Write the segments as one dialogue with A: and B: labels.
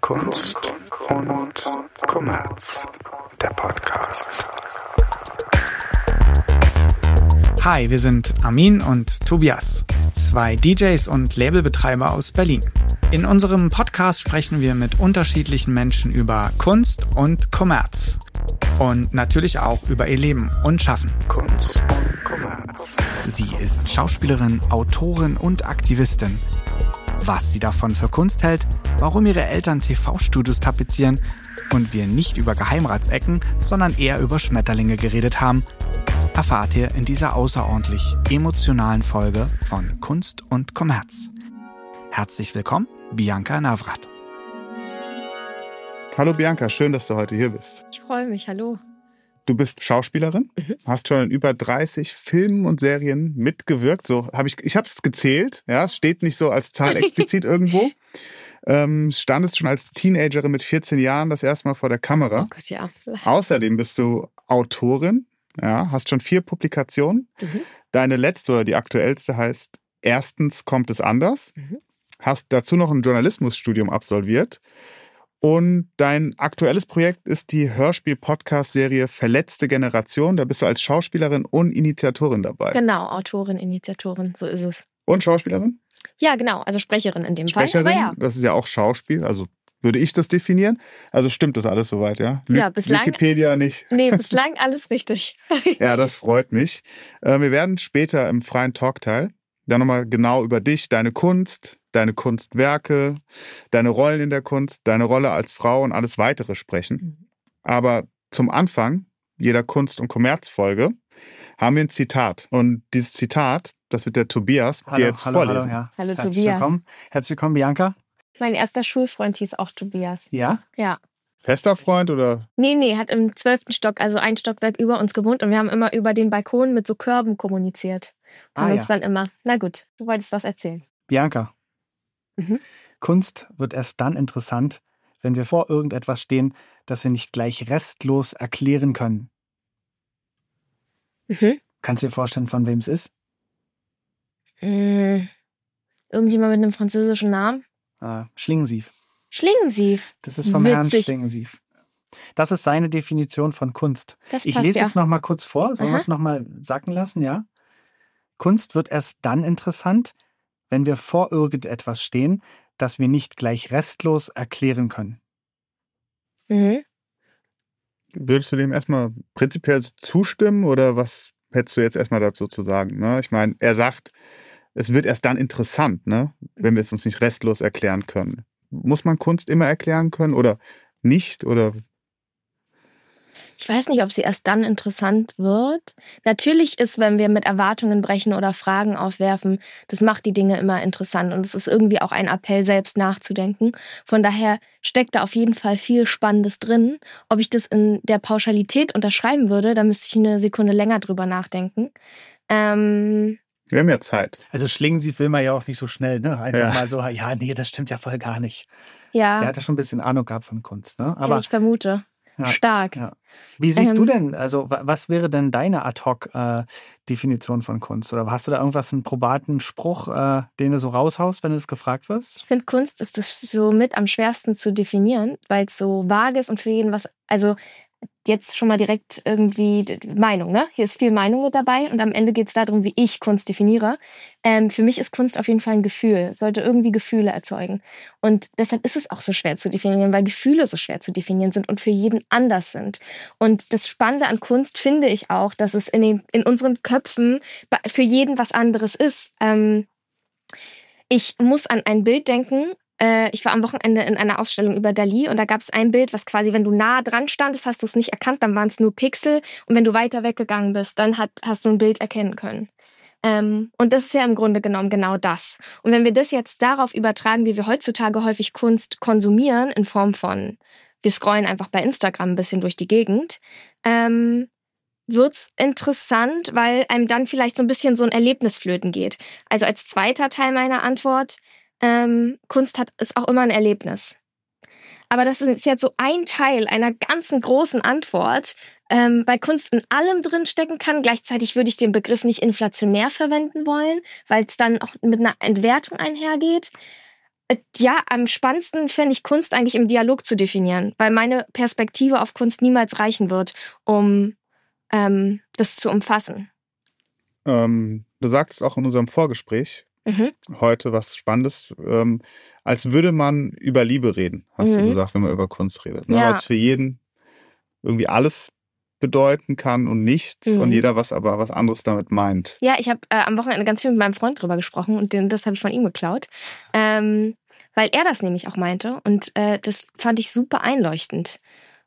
A: Kunst und Kommerz, der Podcast. Hi, wir sind Armin und Tobias, zwei DJs und Labelbetreiber aus Berlin. In unserem Podcast sprechen wir mit unterschiedlichen Menschen über Kunst und Kommerz. Und natürlich auch über ihr Leben und Schaffen. Kunst und Kommerz. Sie ist Schauspielerin, Autorin und Aktivistin. Was sie davon für Kunst hält, warum ihre Eltern TV-Studios tapezieren und wir nicht über Geheimratsecken, sondern eher über Schmetterlinge geredet haben, erfahrt ihr in dieser außerordentlich emotionalen Folge von Kunst und Kommerz. Herzlich willkommen, Bianca Navrat.
B: Hallo Bianca, schön, dass du heute hier bist.
C: Ich freue mich, hallo.
B: Du bist Schauspielerin, hast schon in über 30 Filmen und Serien mitgewirkt. So ich habe es gezählt, ja, es steht nicht so als Zahl explizit irgendwo. Standest schon als Teenagerin mit 14 Jahren das erste Mal vor der Kamera.
C: Oh Gott, ja.
B: Außerdem bist du Autorin, ja, hast schon 4 Publikationen. Deine letzte oder die aktuellste heißt Erstens kommt es anders. Hast dazu noch ein Journalismusstudium absolviert. Und dein aktuelles Projekt ist die Hörspiel-Podcast-Serie Verletzte Generation. Da bist du als Schauspielerin und Initiatorin dabei.
C: Genau, Autorin, Initiatorin, so ist es.
B: Und Schauspielerin?
C: Ja, genau, also Sprecherin in dem
B: Sprecherin,
C: Fall. Aber ja.
B: Das ist ja auch Schauspiel, also würde ich das definieren. Also stimmt das alles soweit, ja?
C: Ja, bislang.
B: Wikipedia nicht.
C: Nee, bislang alles richtig.
B: Ja, das freut mich. Wir werden später im freien Talkteil dann nochmal genau über dich, deine Kunst, deine Kunstwerke, deine Rollen in der Kunst, deine Rolle als Frau und alles Weitere sprechen. Aber zum Anfang jeder Kunst- und Kommerzfolge haben wir ein Zitat. Und dieses Zitat, das wird der Tobias dir jetzt vorlesen.
A: Hallo, ja.
C: Hallo
A: Herzlich
C: Tobias.
A: willkommen. Herzlich willkommen, Bianca.
C: Mein erster Schulfreund hieß auch Tobias.
A: Ja?
C: Ja.
B: Fester Freund oder?
C: Nee, hat im 12. Stock, also ein Stockwerk über uns gewohnt und wir haben immer über den Balkon mit so Körben kommuniziert. Haben uns dann immer, na gut, du wolltest was erzählen.
A: Bianca. Kunst wird erst dann interessant, wenn wir vor irgendetwas stehen, das wir nicht gleich restlos erklären können. Kannst du dir vorstellen, von wem es ist?
C: Irgendjemand mit einem französischen Namen?
A: Schlingensief.
C: Schlingensief.
A: Das ist vom Herrn
C: Witzig.
A: Schlingensief. Das ist seine Definition von Kunst.
C: Das
A: Ich
C: passt,
A: lese
C: ja.
A: es noch mal kurz vor. Wollen wir es noch mal sacken lassen, ja? Kunst wird erst dann interessant, wenn wir vor irgendetwas stehen, das wir nicht gleich restlos erklären können.
B: Würdest du dem erstmal prinzipiell so zustimmen oder was hättest du jetzt erstmal dazu zu sagen? Ne? Ich meine, er sagt, es wird erst dann interessant, ne? Wenn wir es uns nicht restlos erklären können. Muss man Kunst immer erklären können oder nicht? Oder?
C: Ich weiß nicht, ob sie erst dann interessant wird. Natürlich ist, wenn wir mit Erwartungen brechen oder Fragen aufwerfen, das macht die Dinge immer interessant und es ist irgendwie auch ein Appell, selbst nachzudenken. Von daher steckt da auf jeden Fall viel Spannendes drin. Ob ich das in der Pauschalität unterschreiben würde, da müsste ich eine Sekunde länger drüber nachdenken.
B: Wir haben ja Zeit.
A: Also Schlingensief will man ja auch nicht so schnell, ne? Einfach
B: Ja.
A: mal so, ja, nee, das stimmt ja voll gar nicht.
C: Ja,
A: Der hat ja schon ein bisschen Ahnung gehabt von Kunst, ne? Aber
C: ich vermute.
A: ja,
C: Stark.
A: ja. Wie siehst du denn, also was wäre denn deine Ad-Hoc-Definition von Kunst? Oder hast du da irgendwas, einen probaten Spruch, den du so raushaust, wenn du das gefragt wirst?
C: Ich finde, Kunst ist das so mit am schwersten zu definieren, weil es so vage ist und für jeden was, also jetzt schon mal direkt irgendwie Meinung, ne? Hier ist viel Meinung mit dabei und am Ende geht es darum, wie ich Kunst definiere. Für mich ist Kunst auf jeden Fall ein Gefühl, sollte irgendwie Gefühle erzeugen. Und deshalb ist es auch so schwer zu definieren, weil Gefühle so schwer zu definieren sind und für jeden anders sind. Und das Spannende an Kunst finde ich auch, dass es in unseren Köpfen für jeden was anderes ist. Ich muss an ein Bild denken. Ich war am Wochenende in einer Ausstellung über Dali und da gab es ein Bild, was quasi, wenn du nah dran standest, hast du es nicht erkannt, dann waren es nur Pixel und wenn du weiter weggegangen bist, dann hast du ein Bild erkennen können. Und das ist ja im Grunde genommen genau das. Und wenn wir das jetzt darauf übertragen, wie wir heutzutage häufig Kunst konsumieren, in Form von, wir scrollen einfach bei Instagram ein bisschen durch die Gegend, wird's interessant, weil einem dann vielleicht so ein bisschen so ein Erlebnis flöten geht. Also als zweiter Teil meiner Antwort, Kunst ist auch immer ein Erlebnis. Aber das ist jetzt so ein Teil einer ganzen großen Antwort, weil Kunst in allem drin stecken kann. Gleichzeitig würde ich den Begriff nicht inflationär verwenden wollen, weil es dann auch mit einer Entwertung einhergeht. Ja, am spannendsten finde ich Kunst eigentlich im Dialog zu definieren, weil meine Perspektive auf Kunst niemals reichen wird, um das zu umfassen.
B: Du sagst auch in unserem Vorgespräch heute was Spannendes, als würde man über Liebe reden, hast du gesagt, wenn man über Kunst redet. Ne?
C: Ja.
B: Weil es für jeden irgendwie alles bedeuten kann und nichts und jeder was anderes damit meint.
C: Ja, ich habe am Wochenende ganz viel mit meinem Freund drüber gesprochen und das habe ich von ihm geklaut, weil er das nämlich auch meinte und das fand ich super einleuchtend.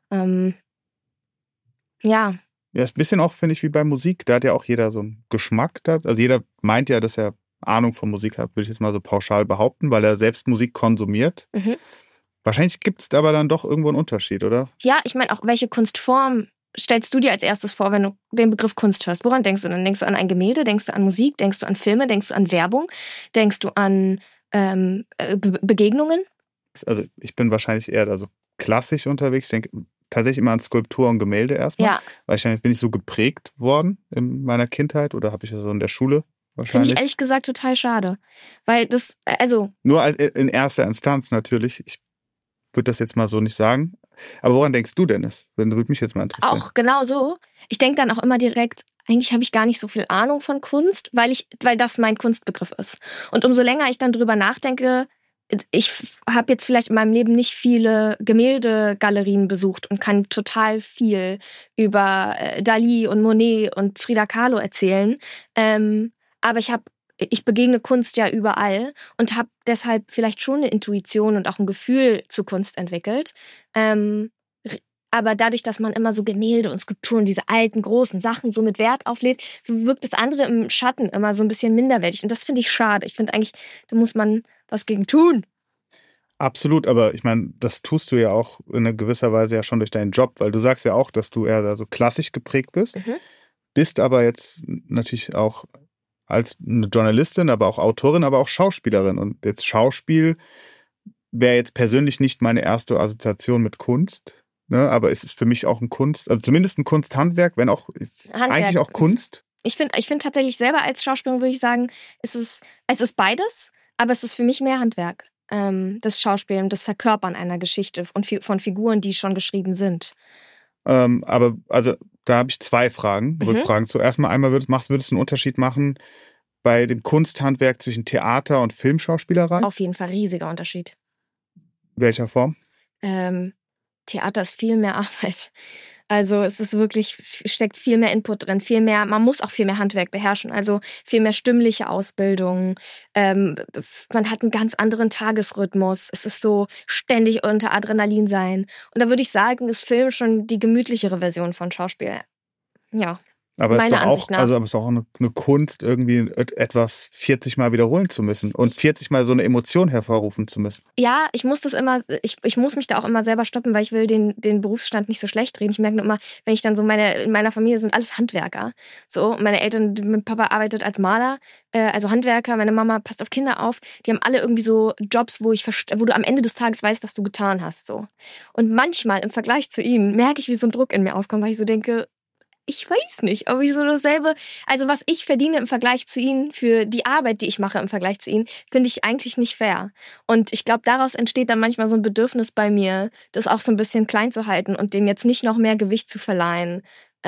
C: Ja.
B: Ja, ist ein bisschen auch, finde ich, wie bei Musik. Da hat ja auch jeder so einen Geschmack. Also jeder meint ja, dass er Ahnung von Musik hat, würde ich jetzt mal so pauschal behaupten, weil er selbst Musik konsumiert. Wahrscheinlich gibt es aber dann doch irgendwo einen Unterschied, oder?
C: Ja, ich meine auch, welche Kunstform stellst du dir als erstes vor, wenn du den Begriff Kunst hörst? Woran denkst du dann? Denkst du an ein Gemälde? Denkst du an Musik? Denkst du an Filme? Denkst du an Werbung? Denkst du an Begegnungen?
B: Also ich bin wahrscheinlich eher da so klassisch unterwegs. Ich denke tatsächlich immer an Skulptur und Gemälde erstmal.
C: Ja.
B: Weil bin ich so geprägt worden in meiner Kindheit oder habe ich das so in der Schule wahrscheinlich?
C: Finde ich ehrlich gesagt total schade. Weil das, also...
B: Nur in erster Instanz natürlich. Ich würde das jetzt mal so nicht sagen. Aber woran denkst du denn es? Würde mich jetzt mal interessieren.
C: Auch genau so. Ich denke dann auch immer direkt, eigentlich habe ich gar nicht so viel Ahnung von Kunst, weil das mein Kunstbegriff ist. Und umso länger ich dann drüber nachdenke, ich habe jetzt vielleicht in meinem Leben nicht viele Gemäldegalerien besucht und kann total viel über Dali und Monet und Frida Kahlo erzählen. Aber ich begegne Kunst ja überall und habe deshalb vielleicht schon eine Intuition und auch ein Gefühl zu Kunst entwickelt. Aber dadurch, dass man immer so Gemälde und Skulpturen, diese alten, großen Sachen so mit Wert auflädt, wirkt das andere im Schatten immer so ein bisschen minderwertig. Und das finde ich schade. Ich finde eigentlich, da muss man was gegen tun.
B: Absolut, aber ich meine, das tust du ja auch in gewisser Weise ja schon durch deinen Job, weil du sagst ja auch, dass du eher da so klassisch geprägt bist, bist aber jetzt natürlich auch als eine Journalistin, aber auch Autorin, aber auch Schauspielerin. Und jetzt Schauspiel wäre jetzt persönlich nicht meine erste Assoziation mit Kunst. Ne, aber es ist für mich auch ein also zumindest ein Kunsthandwerk, wenn auch eigentlich auch Kunst.
C: Ich finde tatsächlich selber als Schauspielerin würde ich sagen, es ist beides, aber es ist für mich mehr Handwerk. Das Schauspielen, das Verkörpern einer Geschichte und von Figuren, die schon geschrieben sind.
B: Aber also da habe ich zwei Rückfragen zu. Erstmal würdest du einen Unterschied machen bei dem Kunsthandwerk zwischen Theater und Filmschauspielerei?
C: Auf jeden Fall riesiger Unterschied.
B: Welcher Form?
C: Theater ist viel mehr Arbeit. Also es ist wirklich, steckt viel mehr Input drin, man muss auch viel mehr Handwerk beherrschen, also viel mehr stimmliche Ausbildung. Man hat einen ganz anderen Tagesrhythmus. Es ist so ständig unter Adrenalin sein. Und da würde ich sagen, ist Film schon die gemütlichere Version von Schauspiel. Ja.
B: Aber es ist doch auch, aber es ist auch eine Kunst, irgendwie etwas 40 Mal wiederholen zu müssen und 40 Mal so eine Emotion hervorrufen zu müssen.
C: Ja, ich muss mich da auch immer selber stoppen, weil ich will den Berufsstand nicht so schlecht reden. Ich merke nur immer, wenn ich dann so in meiner Familie sind alles Handwerker. So, meine Eltern, mein Papa arbeitet als Maler, also Handwerker, meine Mama passt auf Kinder auf. Die haben alle irgendwie so Jobs, wo du am Ende des Tages weißt, was du getan hast. So. Und manchmal im Vergleich zu ihnen merke ich, wie so ein Druck in mir aufkommt, weil ich so denke, ich weiß nicht, ob ich so dasselbe, also was ich verdiene im Vergleich zu ihnen, für die Arbeit, die ich mache im Vergleich zu ihnen, finde ich eigentlich nicht fair. Und ich glaube, daraus entsteht dann manchmal so ein Bedürfnis bei mir, das auch so ein bisschen klein zu halten und dem jetzt nicht noch mehr Gewicht zu verleihen,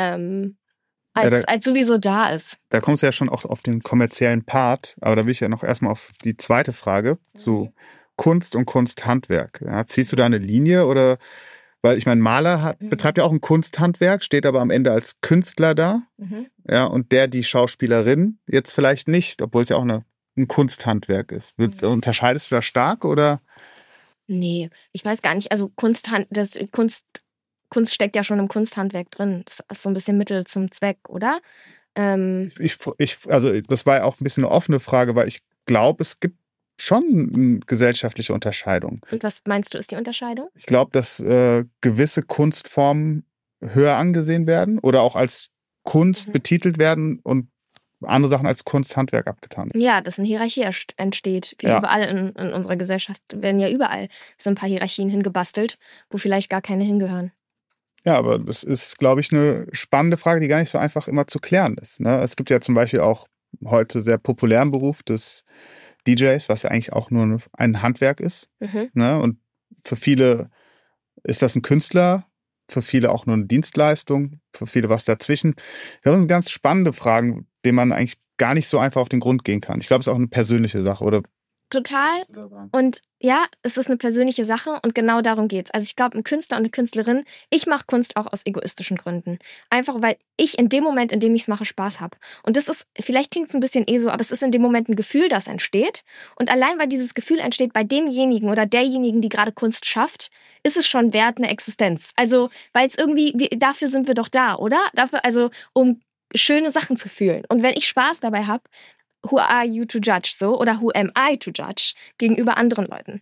C: als sowieso da ist.
B: Da kommst du ja schon auch auf den kommerziellen Part, aber da will ich ja noch erstmal auf die zweite Frage zu Kunst und Kunsthandwerk. Ja, ziehst du da eine Linie oder... Weil ich meine, Maler betreibt ja auch ein Kunsthandwerk, steht aber am Ende als Künstler da. Ja, und die Schauspielerin jetzt vielleicht nicht, obwohl es ja auch ein Kunsthandwerk ist. Unterscheidest du da stark oder? Nee,
C: ich weiß gar nicht. Also Kunst steckt ja schon im Kunsthandwerk drin. Das ist so ein bisschen Mittel zum Zweck, oder?
B: Also das war ja auch ein bisschen eine offene Frage, weil ich glaube, es gibt schon eine gesellschaftliche Unterscheidung.
C: Und was meinst du, ist die Unterscheidung?
B: Ich glaube, dass gewisse Kunstformen höher angesehen werden oder auch als Kunst betitelt werden und andere Sachen als Kunsthandwerk abgetan werden.
C: Ja, dass eine Hierarchie entsteht. Wie überall in unserer Gesellschaft werden ja überall so ein paar Hierarchien hingebastelt, wo vielleicht gar keine hingehören.
B: Ja, aber das ist, glaube ich, eine spannende Frage, die gar nicht so einfach immer zu klären ist. Ne? Es gibt ja zum Beispiel auch heute sehr populären Beruf des DJs, was ja eigentlich auch nur ein Handwerk ist. Ne? Und für viele ist das ein Künstler, für viele auch nur eine Dienstleistung, für viele was dazwischen. Das sind ganz spannende Fragen, denen man eigentlich gar nicht so einfach auf den Grund gehen kann. Ich glaube, es ist auch eine persönliche Sache, oder?
C: Total. Und ja, es ist eine persönliche Sache und genau darum geht's. Also ich glaube, ein Künstler und eine Künstlerin, ich mache Kunst auch aus egoistischen Gründen. Einfach, weil ich in dem Moment, in dem ich es mache, Spaß habe. Und das ist, vielleicht klingt es ein bisschen so, aber es ist in dem Moment ein Gefühl, das entsteht. Und allein, weil dieses Gefühl entsteht bei demjenigen oder derjenigen, die gerade Kunst schafft, ist es schon wert eine Existenz. Also, weil es irgendwie, dafür sind wir doch da, oder? Dafür, also, um schöne Sachen zu fühlen. Und wenn ich Spaß dabei habe, who are you to judge, so? Oder who am I to judge gegenüber anderen Leuten?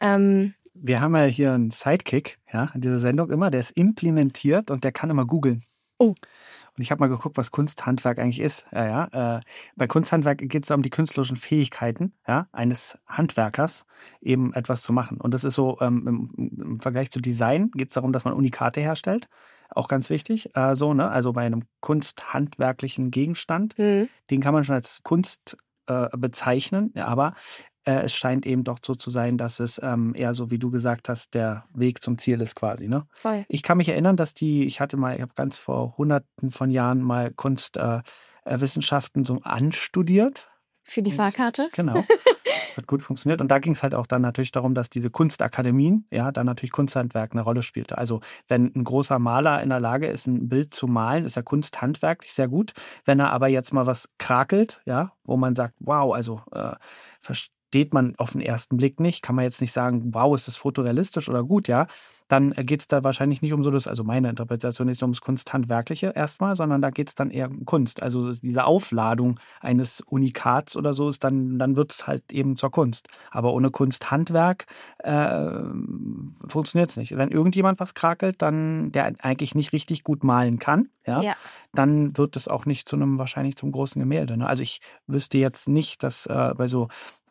A: Wir haben ja hier einen Sidekick, ja, in dieser Sendung immer, der ist implementiert und der kann immer googeln.
C: Oh.
A: Und ich habe mal geguckt, was Kunsthandwerk eigentlich ist. Bei Kunsthandwerk geht es um die künstlerischen Fähigkeiten, ja, eines Handwerkers, eben etwas zu machen. Und das ist so, im Vergleich zu Design geht es darum, dass man Unikate herstellt. Auch ganz wichtig. Also bei einem kunsthandwerklichen Gegenstand, den kann man schon als Kunst bezeichnen, ja, aber es scheint eben doch so zu sein, dass es eher so, wie du gesagt hast, der Weg zum Ziel ist quasi. Ne?
C: Voll.
A: Ich kann mich erinnern, dass ich habe ganz vor Hunderten von Jahren mal Kunstwissenschaften so anstudiert.
C: Für die Fahrkarte?
A: Genau. Das hat gut funktioniert. Und da ging es halt auch dann natürlich darum, dass diese Kunstakademien, ja, dann natürlich Kunsthandwerk eine Rolle spielte. Also wenn ein großer Maler in der Lage ist, ein Bild zu malen, ist er kunsthandwerklich sehr gut. Wenn er aber jetzt mal was krakelt, ja, wo man sagt, wow, also versteht man auf den ersten Blick nicht, kann man jetzt nicht sagen, wow, ist das fotorealistisch oder gut, ja, dann geht es da wahrscheinlich nicht um so das, also meine Interpretation ist ums Kunsthandwerkliche erstmal, sondern da geht es dann eher um Kunst. Also diese Aufladung eines Unikats oder so ist dann wird es halt eben zur Kunst. Aber ohne Kunsthandwerk funktioniert es nicht. Wenn irgendjemand was krakelt, dann der eigentlich nicht richtig gut malen kann, ja. Dann wird es auch nicht wahrscheinlich zum großen Gemälde. Ne? Also ich wüsste jetzt nicht, dass bei so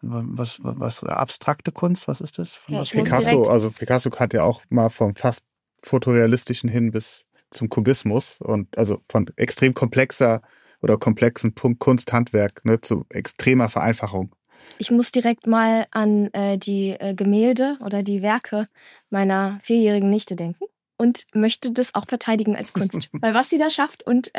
A: was abstrakte Kunst, was ist das?
B: Picasso hat ja auch mal vom fast fotorealistischen hin bis zum Kubismus und also von extrem komplexen Kunsthandwerk, ne, zu extremer Vereinfachung.
C: Ich muss direkt mal an die Gemälde oder die Werke meiner 4-jährigen Nichte denken. Und möchte das auch verteidigen als Kunst. Weil was sie da schafft und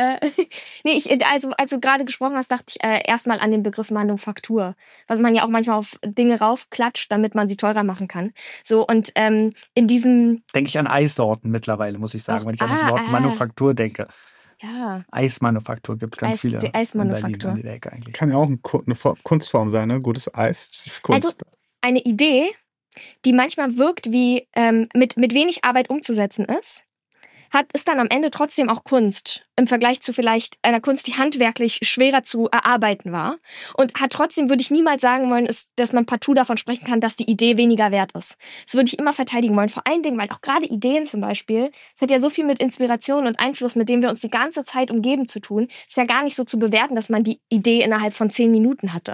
C: als du gerade gesprochen hast, dachte ich erstmal an den Begriff Manufaktur. Was man ja auch manchmal auf Dinge raufklatscht, damit man sie teurer machen kann. So, und in diesem...
A: Denke ich an Eissorten mittlerweile, muss ich sagen, wenn ich an das Wort Manufaktur denke.
C: Ja.
A: Eismanufaktur gibt es ganz viele.
C: Die Eismanufaktur.
A: In der Ecke eigentlich.
B: Kann ja auch eine Kunstform sein, ne? Gutes Eis ist Kunst.
C: Also eine Idee, die manchmal wirkt wie mit wenig Arbeit umzusetzen ist dann am Ende trotzdem auch Kunst. Im Vergleich zu vielleicht einer Kunst, die handwerklich schwerer zu erarbeiten war. Und hat trotzdem, würde ich niemals sagen wollen, dass man partout davon sprechen kann, dass die Idee weniger wert ist. Das würde ich immer verteidigen wollen. Vor allen Dingen, weil auch gerade Ideen zum Beispiel, es hat ja so viel mit Inspiration und Einfluss, mit dem wir uns die ganze Zeit umgeben, zu tun. Ist ja gar nicht so zu bewerten, dass man die Idee innerhalb von 10 Minuten hatte.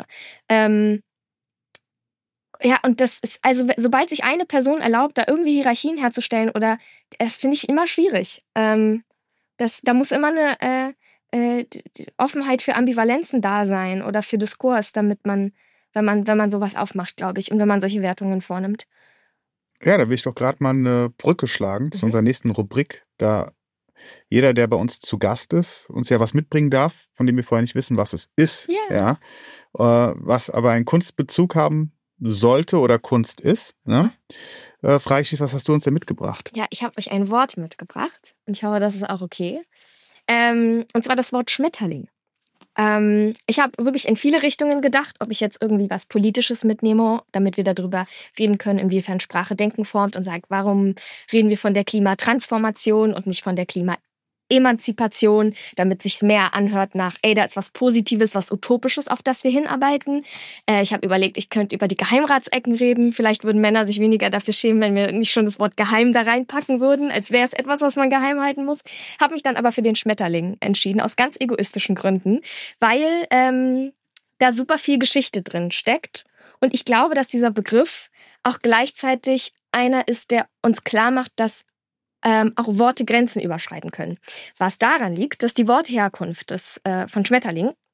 C: Ja, und das ist, also sobald sich eine Person erlaubt, da irgendwie Hierarchien herzustellen, oder das finde ich immer schwierig. Da muss immer eine Offenheit für Ambivalenzen da sein oder für Diskurs, damit man, wenn man sowas aufmacht, glaube ich, und wenn man solche Wertungen vornimmt.
B: Ja, da will ich doch gerade mal eine Brücke schlagen zu unserer nächsten Rubrik. Da jeder, der bei uns zu Gast ist, uns ja was mitbringen darf, von dem wir vorher nicht wissen, was es ist.
C: Yeah.
B: Ja, was aber einen Kunstbezug haben sollte oder Kunst ist, ne? Frage ich dich, was hast du uns denn mitgebracht?
C: Ja, ich habe euch ein Wort mitgebracht und ich hoffe, das ist auch okay. Und zwar das Wort Schmetterling. Ich habe wirklich in viele Richtungen gedacht, ob ich jetzt irgendwie was Politisches mitnehme, damit wir darüber reden können, inwiefern Sprache Denken formt, und sage, warum reden wir von der Klimatransformation und nicht von der Emanzipation, damit sich's mehr anhört nach, da ist was Positives, was Utopisches, auf das wir hinarbeiten. Ich habe überlegt, ich könnte über die Geheimratsecken reden. Vielleicht würden Männer sich weniger dafür schämen, wenn wir nicht schon das Wort geheim da reinpacken würden, als wäre es etwas, was man geheim halten muss. Habe mich dann aber für den Schmetterling entschieden, aus ganz egoistischen Gründen, weil da super viel Geschichte drin steckt. Und ich glaube, dass dieser Begriff auch gleichzeitig einer ist, der uns klar macht, dass auch Worte Grenzen überschreiten können. Was daran liegt, dass die Wortherkunft von Schmetterling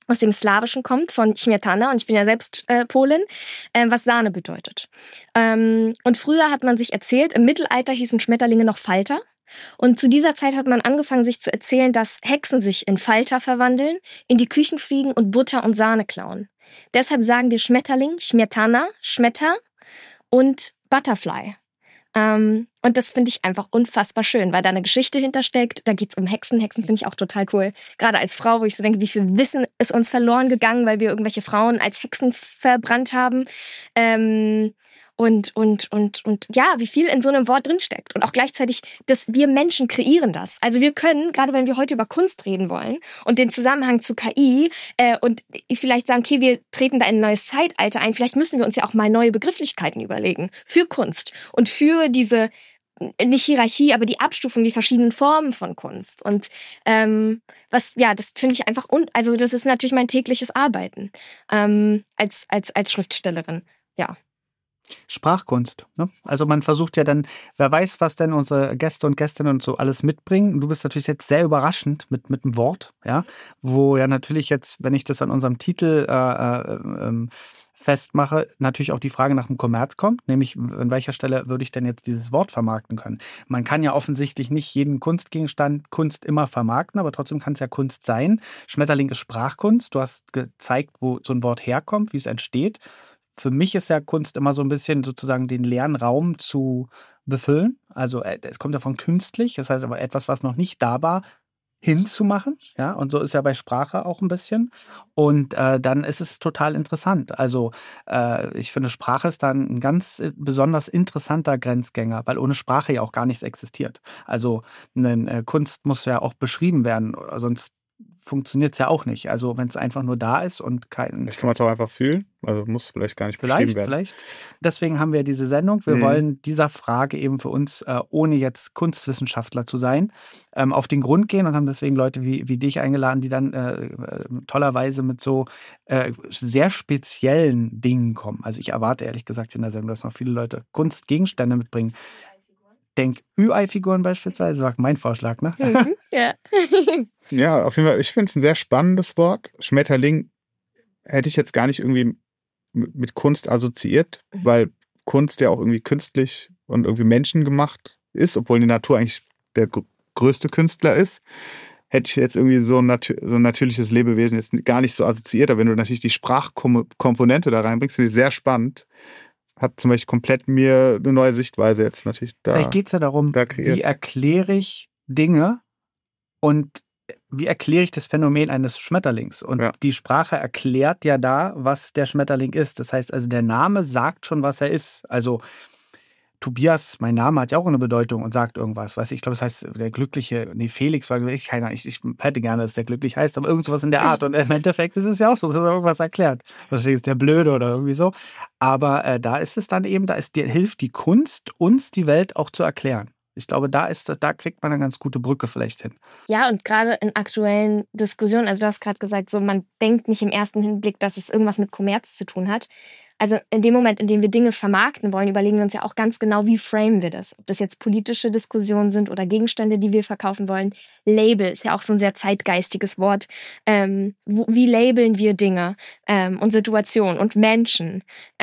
C: aus dem Slawischen kommt, von Śmietana, und ich bin ja selbst Polin, was Sahne bedeutet. Und früher hat man sich erzählt, im Mittelalter hießen Schmetterlinge noch Falter. Und zu dieser Zeit hat man angefangen, sich zu erzählen, dass Hexen sich in Falter verwandeln, in die Küchen fliegen und Butter und Sahne klauen. Deshalb sagen wir Schmetterling, Śmietana, Schmetter und Butterfly. Und das finde ich einfach unfassbar schön, weil da eine Geschichte hintersteckt. Da geht's um Hexen. Hexen finde ich auch total cool. Gerade als Frau, wo ich so denke, wie viel Wissen ist uns verloren gegangen, weil wir irgendwelche Frauen als Hexen verbrannt haben. Und ja, wie viel in so einem Wort drinsteckt. Und auch gleichzeitig, dass wir Menschen kreieren das. Also wir können, gerade wenn wir heute über Kunst reden wollen und den Zusammenhang zu KI und vielleicht sagen, okay, wir treten da in ein neues Zeitalter ein, vielleicht müssen wir uns ja auch mal neue Begrifflichkeiten überlegen für Kunst und für diese, nicht Hierarchie, aber die Abstufung, die verschiedenen Formen von Kunst. Und das finde ich einfach, also das ist natürlich mein tägliches Arbeiten als Schriftstellerin, ja.
A: Sprachkunst, ne? Also man versucht ja dann, wer weiß, was denn unsere Gäste und Gästinnen und so alles mitbringen. Du bist natürlich jetzt sehr überraschend mit dem Wort, ja, wo ja natürlich jetzt, wenn ich das an unserem Titel festmache, natürlich auch die Frage nach dem Kommerz kommt, nämlich an welcher Stelle würde ich denn jetzt dieses Wort vermarkten können. Man kann ja offensichtlich nicht jeden Kunstgegenstand, Kunst immer vermarkten, aber trotzdem kann es ja Kunst sein. Schmetterling ist Sprachkunst. Du hast gezeigt, wo so ein Wort herkommt, wie es entsteht. Für mich ist ja Kunst immer so ein bisschen sozusagen den leeren Raum zu befüllen. Also es kommt ja von künstlich, das heißt aber etwas, was noch nicht da war, hinzumachen. Ja, und so ist ja bei Sprache auch ein bisschen. Und dann ist es total interessant. Also ich finde, Sprache ist dann ein ganz besonders interessanter Grenzgänger, weil ohne Sprache ja auch gar nichts existiert. Also eine Kunst muss ja auch beschrieben werden, sonst funktioniert es ja auch nicht. Also wenn es einfach nur da ist und kein...
B: Vielleicht kann man es auch einfach fühlen. Also muss vielleicht gar nicht beschrieben werden.
A: Vielleicht. Deswegen haben wir diese Sendung. Wir wollen dieser Frage eben für uns, ohne jetzt Kunstwissenschaftler zu sein, auf den Grund gehen und haben deswegen Leute wie dich eingeladen, die dann tollerweise mit so sehr speziellen Dingen kommen. Also ich erwarte ehrlich gesagt in der Sendung, dass noch viele Leute Kunstgegenstände mitbringen. Denk Ü-Ei-Figuren beispielsweise, war mein Vorschlag, ne?
C: Ja.
B: Ja, auf jeden Fall. Ich finde es ein sehr spannendes Wort. Schmetterling hätte ich jetzt gar nicht irgendwie mit Kunst assoziiert, weil Kunst ja auch irgendwie künstlich und irgendwie menschengemacht ist, obwohl die Natur eigentlich der größte Künstler ist. Hätte ich jetzt irgendwie so ein natürliches Lebewesen jetzt gar nicht so assoziiert. Aber wenn du natürlich die Sprachkomponente da reinbringst, finde ich sehr spannend. Hat zum Beispiel komplett mir eine neue Sichtweise jetzt natürlich da.
A: Vielleicht geht es ja darum, wie erkläre ich Dinge und wie erkläre ich das Phänomen eines Schmetterlings? Und die Sprache erklärt ja da, was der Schmetterling ist. Das heißt also, der Name sagt schon, was er ist. Also Tobias, mein Name hat ja auch eine Bedeutung und sagt irgendwas. Weiß ich glaube, das heißt der Glückliche, Felix war ich keiner. Ich hätte gerne, dass der glücklich heißt, aber irgend sowas in der Art. Und im Endeffekt ist es ja auch so, dass er irgendwas erklärt. Wahrscheinlich ist der Blöde oder irgendwie so. Aber da ist es dann eben, hilft die Kunst, uns die Welt auch zu erklären. Ich glaube, da kriegt man eine ganz gute Brücke vielleicht hin.
C: Ja, und gerade in aktuellen Diskussionen, also du hast gerade gesagt, so man denkt nicht im ersten Hinblick, dass es irgendwas mit Kommerz zu tun hat. Also in dem Moment, in dem wir Dinge vermarkten wollen, überlegen wir uns ja auch ganz genau, wie framen wir das? Ob das jetzt politische Diskussionen sind oder Gegenstände, die wir verkaufen wollen. Label ist ja auch so ein sehr zeitgeistiges Wort. Wie labeln wir Dinge und Situationen und Menschen?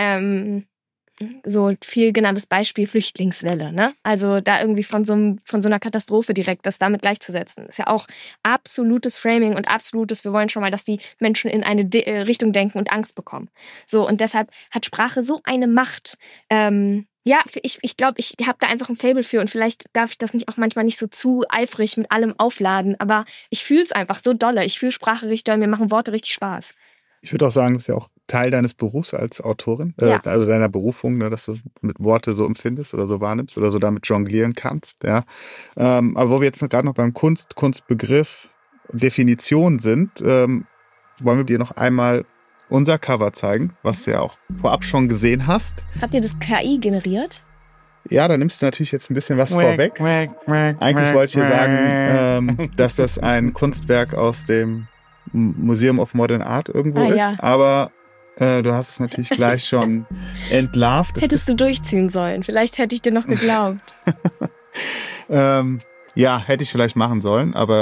C: So viel genanntes Beispiel Flüchtlingswelle, ne? Also da irgendwie von so einer Katastrophe direkt das damit gleichzusetzen, ist ja auch absolutes Framing und absolutes, wir wollen schon mal, dass die Menschen in eine Richtung denken und Angst bekommen. So, und deshalb hat Sprache so eine Macht. Ja, ich glaube, ich habe da einfach ein Faible für und vielleicht darf ich das nicht auch manchmal nicht so zu eifrig mit allem aufladen, aber ich fühle es einfach so dolle. Ich fühle Sprache richtig doll, mir machen Worte richtig Spaß.
B: Ich würde auch sagen, das ist ja auch Teil deines Berufs als Autorin, also deiner Berufung, ne, dass du mit Worte so empfindest oder so wahrnimmst oder so damit jonglieren kannst. Ja. Aber wo wir jetzt gerade noch beim Kunstbegriff, Definition sind, wollen wir dir noch einmal unser Cover zeigen, was du ja auch vorab schon gesehen hast.
C: Habt ihr das KI generiert?
B: Ja, da nimmst du natürlich jetzt ein bisschen was vorweg. Eigentlich wollte ich dir sagen, dass das ein Kunstwerk aus dem Museum of Modern Art irgendwo ist, aber du hast es natürlich gleich schon entlarvt.
C: Hättest du durchziehen sollen. Vielleicht hätte ich dir noch geglaubt.
B: Ja, hätte ich vielleicht machen sollen, aber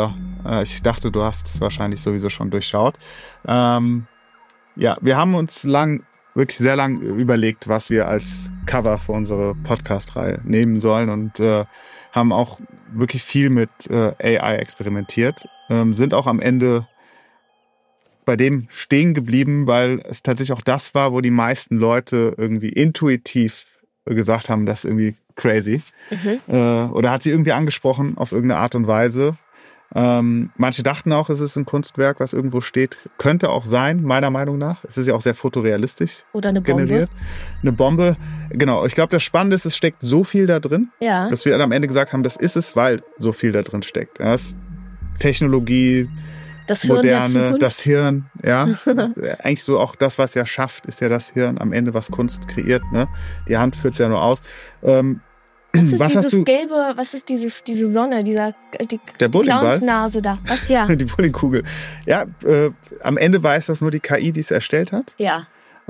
B: Ich dachte, du hast es wahrscheinlich sowieso schon durchschaut. Ja, wir haben uns wirklich sehr lang überlegt, was wir als Cover für unsere Podcast-Reihe nehmen sollen und haben auch wirklich viel mit AI experimentiert. Sind auch am Ende bei dem stehen geblieben, weil es tatsächlich auch das war, wo die meisten Leute irgendwie intuitiv gesagt haben, das ist irgendwie crazy. Oder hat sie irgendwie angesprochen auf irgendeine Art und Weise. Manche dachten auch, es ist ein Kunstwerk, was irgendwo steht. Könnte auch sein, meiner Meinung nach. Es ist ja auch sehr fotorealistisch
C: Oder eine Bombe.
B: generiert. Eine Bombe, genau. Ich glaube, das Spannende ist, es steckt so viel da drin, dass wir dann am Ende gesagt haben, das ist es, weil so viel da drin steckt. Ja, das Technologie,
C: das Hirn
B: Moderne, das Hirn, ja. Eigentlich so auch das, was ja schafft, ist ja das Hirn am Ende, was Kunst kreiert. Ne? Die Hand führt es ja nur aus.
C: Was ist dieses gelbe, was ist diese Sonne, die Clownsnase da? Was, ja?
B: Die Bowlingkugel. Ja, am Ende weiß das nur die KI, die es erstellt hat.
C: Ja.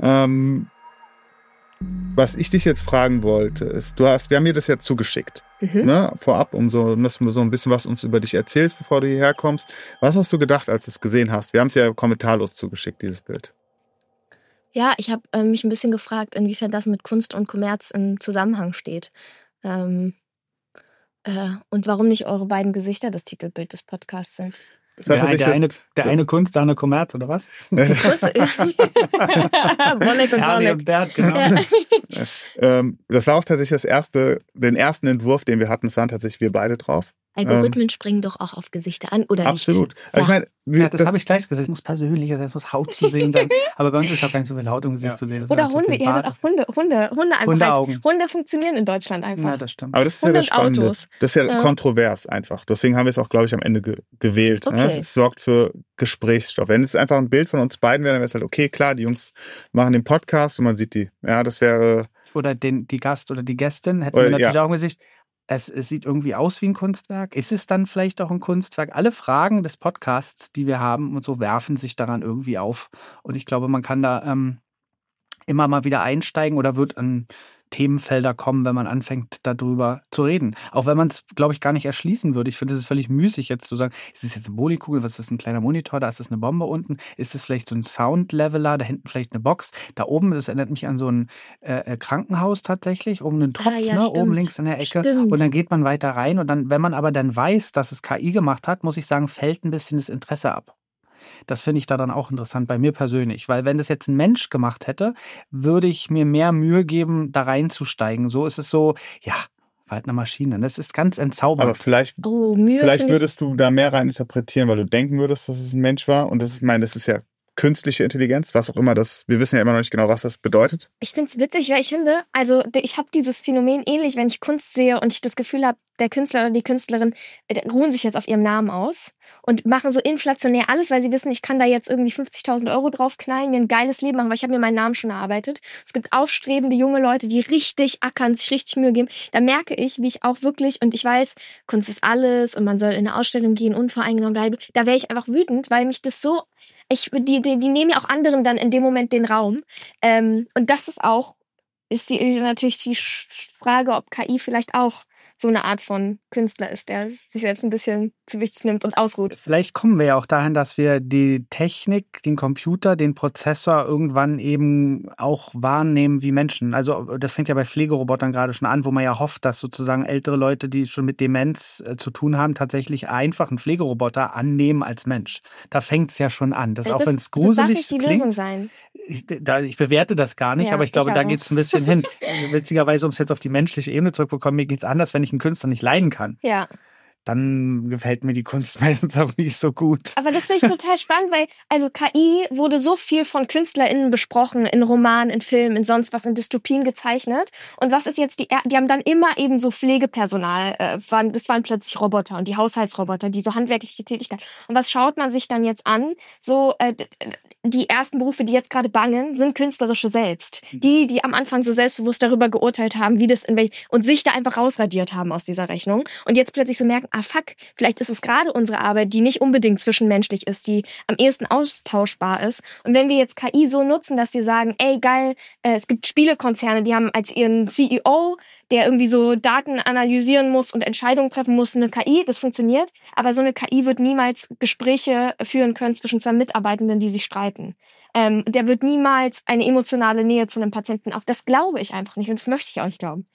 B: Was ich dich jetzt fragen wollte, ist, wir haben mir das ja zugeschickt, ne, vorab, dass du so ein bisschen was uns über dich erzählst, bevor du hierher kommst. Was hast du gedacht, als du es gesehen hast? Wir haben es ja kommentarlos zugeschickt, dieses Bild.
C: Ja, ich habe mich ein bisschen gefragt, inwiefern das mit Kunst und Kommerz im Zusammenhang steht. Und warum nicht eure beiden Gesichter das Titelbild des Podcasts sind.
D: Der eine Kunst, der andere Kommerz, oder was?
C: Bonneck und
D: Ernie und Bert, genau.
C: Ja.
B: Das war auch tatsächlich den ersten Entwurf, den wir hatten, es waren tatsächlich wir beide drauf.
C: Algorithmen springen doch auch auf Gesichter an, oder
B: absolut.
C: nicht?
B: Absolut.
C: Ja.
B: Ich meine,
D: das habe ich gleich gesagt. Es muss persönlicher sein, es muss Haut zu sehen sein. Aber bei uns ist auch gar nicht so viel Haut im Gesicht zu sehen.
C: Oder Hunde, ihr hattet auch Hunde einfach.
D: Hundeaugen.
C: Hunde funktionieren in Deutschland einfach.
D: Ja, das stimmt.
B: Aber das ist
C: Hunde
B: ja das Spannende.
C: Autos.
B: Das ist ja kontrovers einfach. Deswegen haben wir es auch, glaube ich, am Ende gewählt.
C: Okay.
B: Ne? Es sorgt für Gesprächsstoff. Wenn es einfach ein Bild von uns beiden wäre, dann wäre es halt, okay, klar, die Jungs machen den Podcast und man sieht die. Ja, das wäre...
D: Oder die Gast oder die Gästin hätten wir natürlich auch im Gesicht. Es sieht irgendwie aus wie ein Kunstwerk. Ist es dann vielleicht auch ein Kunstwerk? Alle Fragen des Podcasts, die wir haben und so, werfen sich daran irgendwie auf. Und ich glaube, man kann da immer mal wieder einsteigen oder wird an Themenfelder kommen, wenn man anfängt, darüber zu reden. Auch wenn man es, glaube ich, gar nicht erschließen würde. Ich finde, es ist völlig müßig, jetzt zu sagen, ist es jetzt eine Bowlingkugel, was ist das, ein kleiner Monitor, da ist das eine Bombe unten, ist es vielleicht so ein Soundleveler, da hinten vielleicht eine Box, da oben, das erinnert mich an so ein Krankenhaus tatsächlich, oben einen Tropf, oben links in der Ecke.
C: Stimmt.
D: Und dann geht man weiter rein und dann, wenn man aber dann weiß, dass es KI gemacht hat, muss ich sagen, fällt ein bisschen das Interesse ab. Das finde ich da dann auch interessant bei mir persönlich, weil wenn das jetzt ein Mensch gemacht hätte, würde ich mir mehr Mühe geben, da reinzusteigen. So ist es so, ja, war halt eine Maschine. Das ist ganz entzaubernd.
B: Aber vielleicht würdest du da mehr rein interpretieren, weil du denken würdest, dass es ein Mensch war. Und das ist ja künstliche Intelligenz, was auch immer das, wir wissen ja immer noch nicht genau, was das bedeutet.
C: Ich finde es witzig, weil ich finde, also ich habe dieses Phänomen ähnlich, wenn ich Kunst sehe und ich das Gefühl habe, der Künstler oder die Künstlerin ruhen sich jetzt auf ihrem Namen aus und machen so inflationär alles, weil sie wissen, ich kann da jetzt irgendwie 50.000 Euro drauf knallen, mir ein geiles Leben machen, weil ich habe mir meinen Namen schon erarbeitet. Es gibt aufstrebende junge Leute, die richtig ackern, sich richtig Mühe geben. Da merke ich, wie ich auch wirklich, und ich weiß, Kunst ist alles und man soll in eine Ausstellung gehen, unvoreingenommen bleiben. Da wäre ich einfach wütend, weil mich das so, die nehmen ja auch anderen dann in dem Moment den Raum. Und das ist natürlich die Frage, ob KI vielleicht auch so eine Art von Künstler ist, der sich selbst ein bisschen zu wichtig nimmt und ausruht.
D: Vielleicht kommen wir ja auch dahin, dass wir die Technik, den Computer, den Prozessor irgendwann eben auch wahrnehmen wie Menschen. Also das fängt ja bei Pflegerobotern gerade schon an, wo man ja hofft, dass sozusagen ältere Leute, die schon mit Demenz zu tun haben, tatsächlich einfach einen Pflegeroboter annehmen als Mensch. Da fängt es ja schon an. Auch wenn es gruselig
C: das darf nicht die
D: klingt.
C: Lösung sein.
D: Ich bewerte das gar nicht,
C: Ja,
D: aber ich glaube,
C: ich
D: da
C: auch.
D: geht es ein bisschen hin. Witzigerweise, um es jetzt auf die menschliche Ebene zurückzubekommen, mir geht es anders, wenn ich einen Künstler nicht leiden kann.
C: Ja.
D: Dann gefällt mir die Kunst meistens auch nicht so gut.
C: Aber das finde ich total spannend, weil also KI wurde so viel von KünstlerInnen besprochen, in Romanen, in Filmen, in sonst was, in Dystopien gezeichnet. Und was ist jetzt die haben dann immer eben so Pflegepersonal, das waren plötzlich Roboter und die Haushaltsroboter, die so handwerkliche Tätigkeit. Und was schaut man sich dann jetzt an? So die ersten Berufe, die jetzt gerade bangen, sind künstlerische selbst. Die am Anfang so selbstbewusst darüber geurteilt haben, wie das und sich da einfach rausradiert haben aus dieser Rechnung. Und jetzt plötzlich so merken, fuck, vielleicht ist es gerade unsere Arbeit, die nicht unbedingt zwischenmenschlich ist, die am ehesten austauschbar ist. Und wenn wir jetzt KI so nutzen, dass wir sagen, ey geil, es gibt Spielekonzerne, die haben als ihren CEO, der irgendwie so Daten analysieren muss und Entscheidungen treffen muss, eine KI, das funktioniert. Aber so eine KI wird niemals Gespräche führen können zwischen zwei Mitarbeitenden, die sich streiten. Der wird niemals eine emotionale Nähe zu einem Patienten auf. Das glaube ich einfach nicht und das möchte ich auch nicht glauben.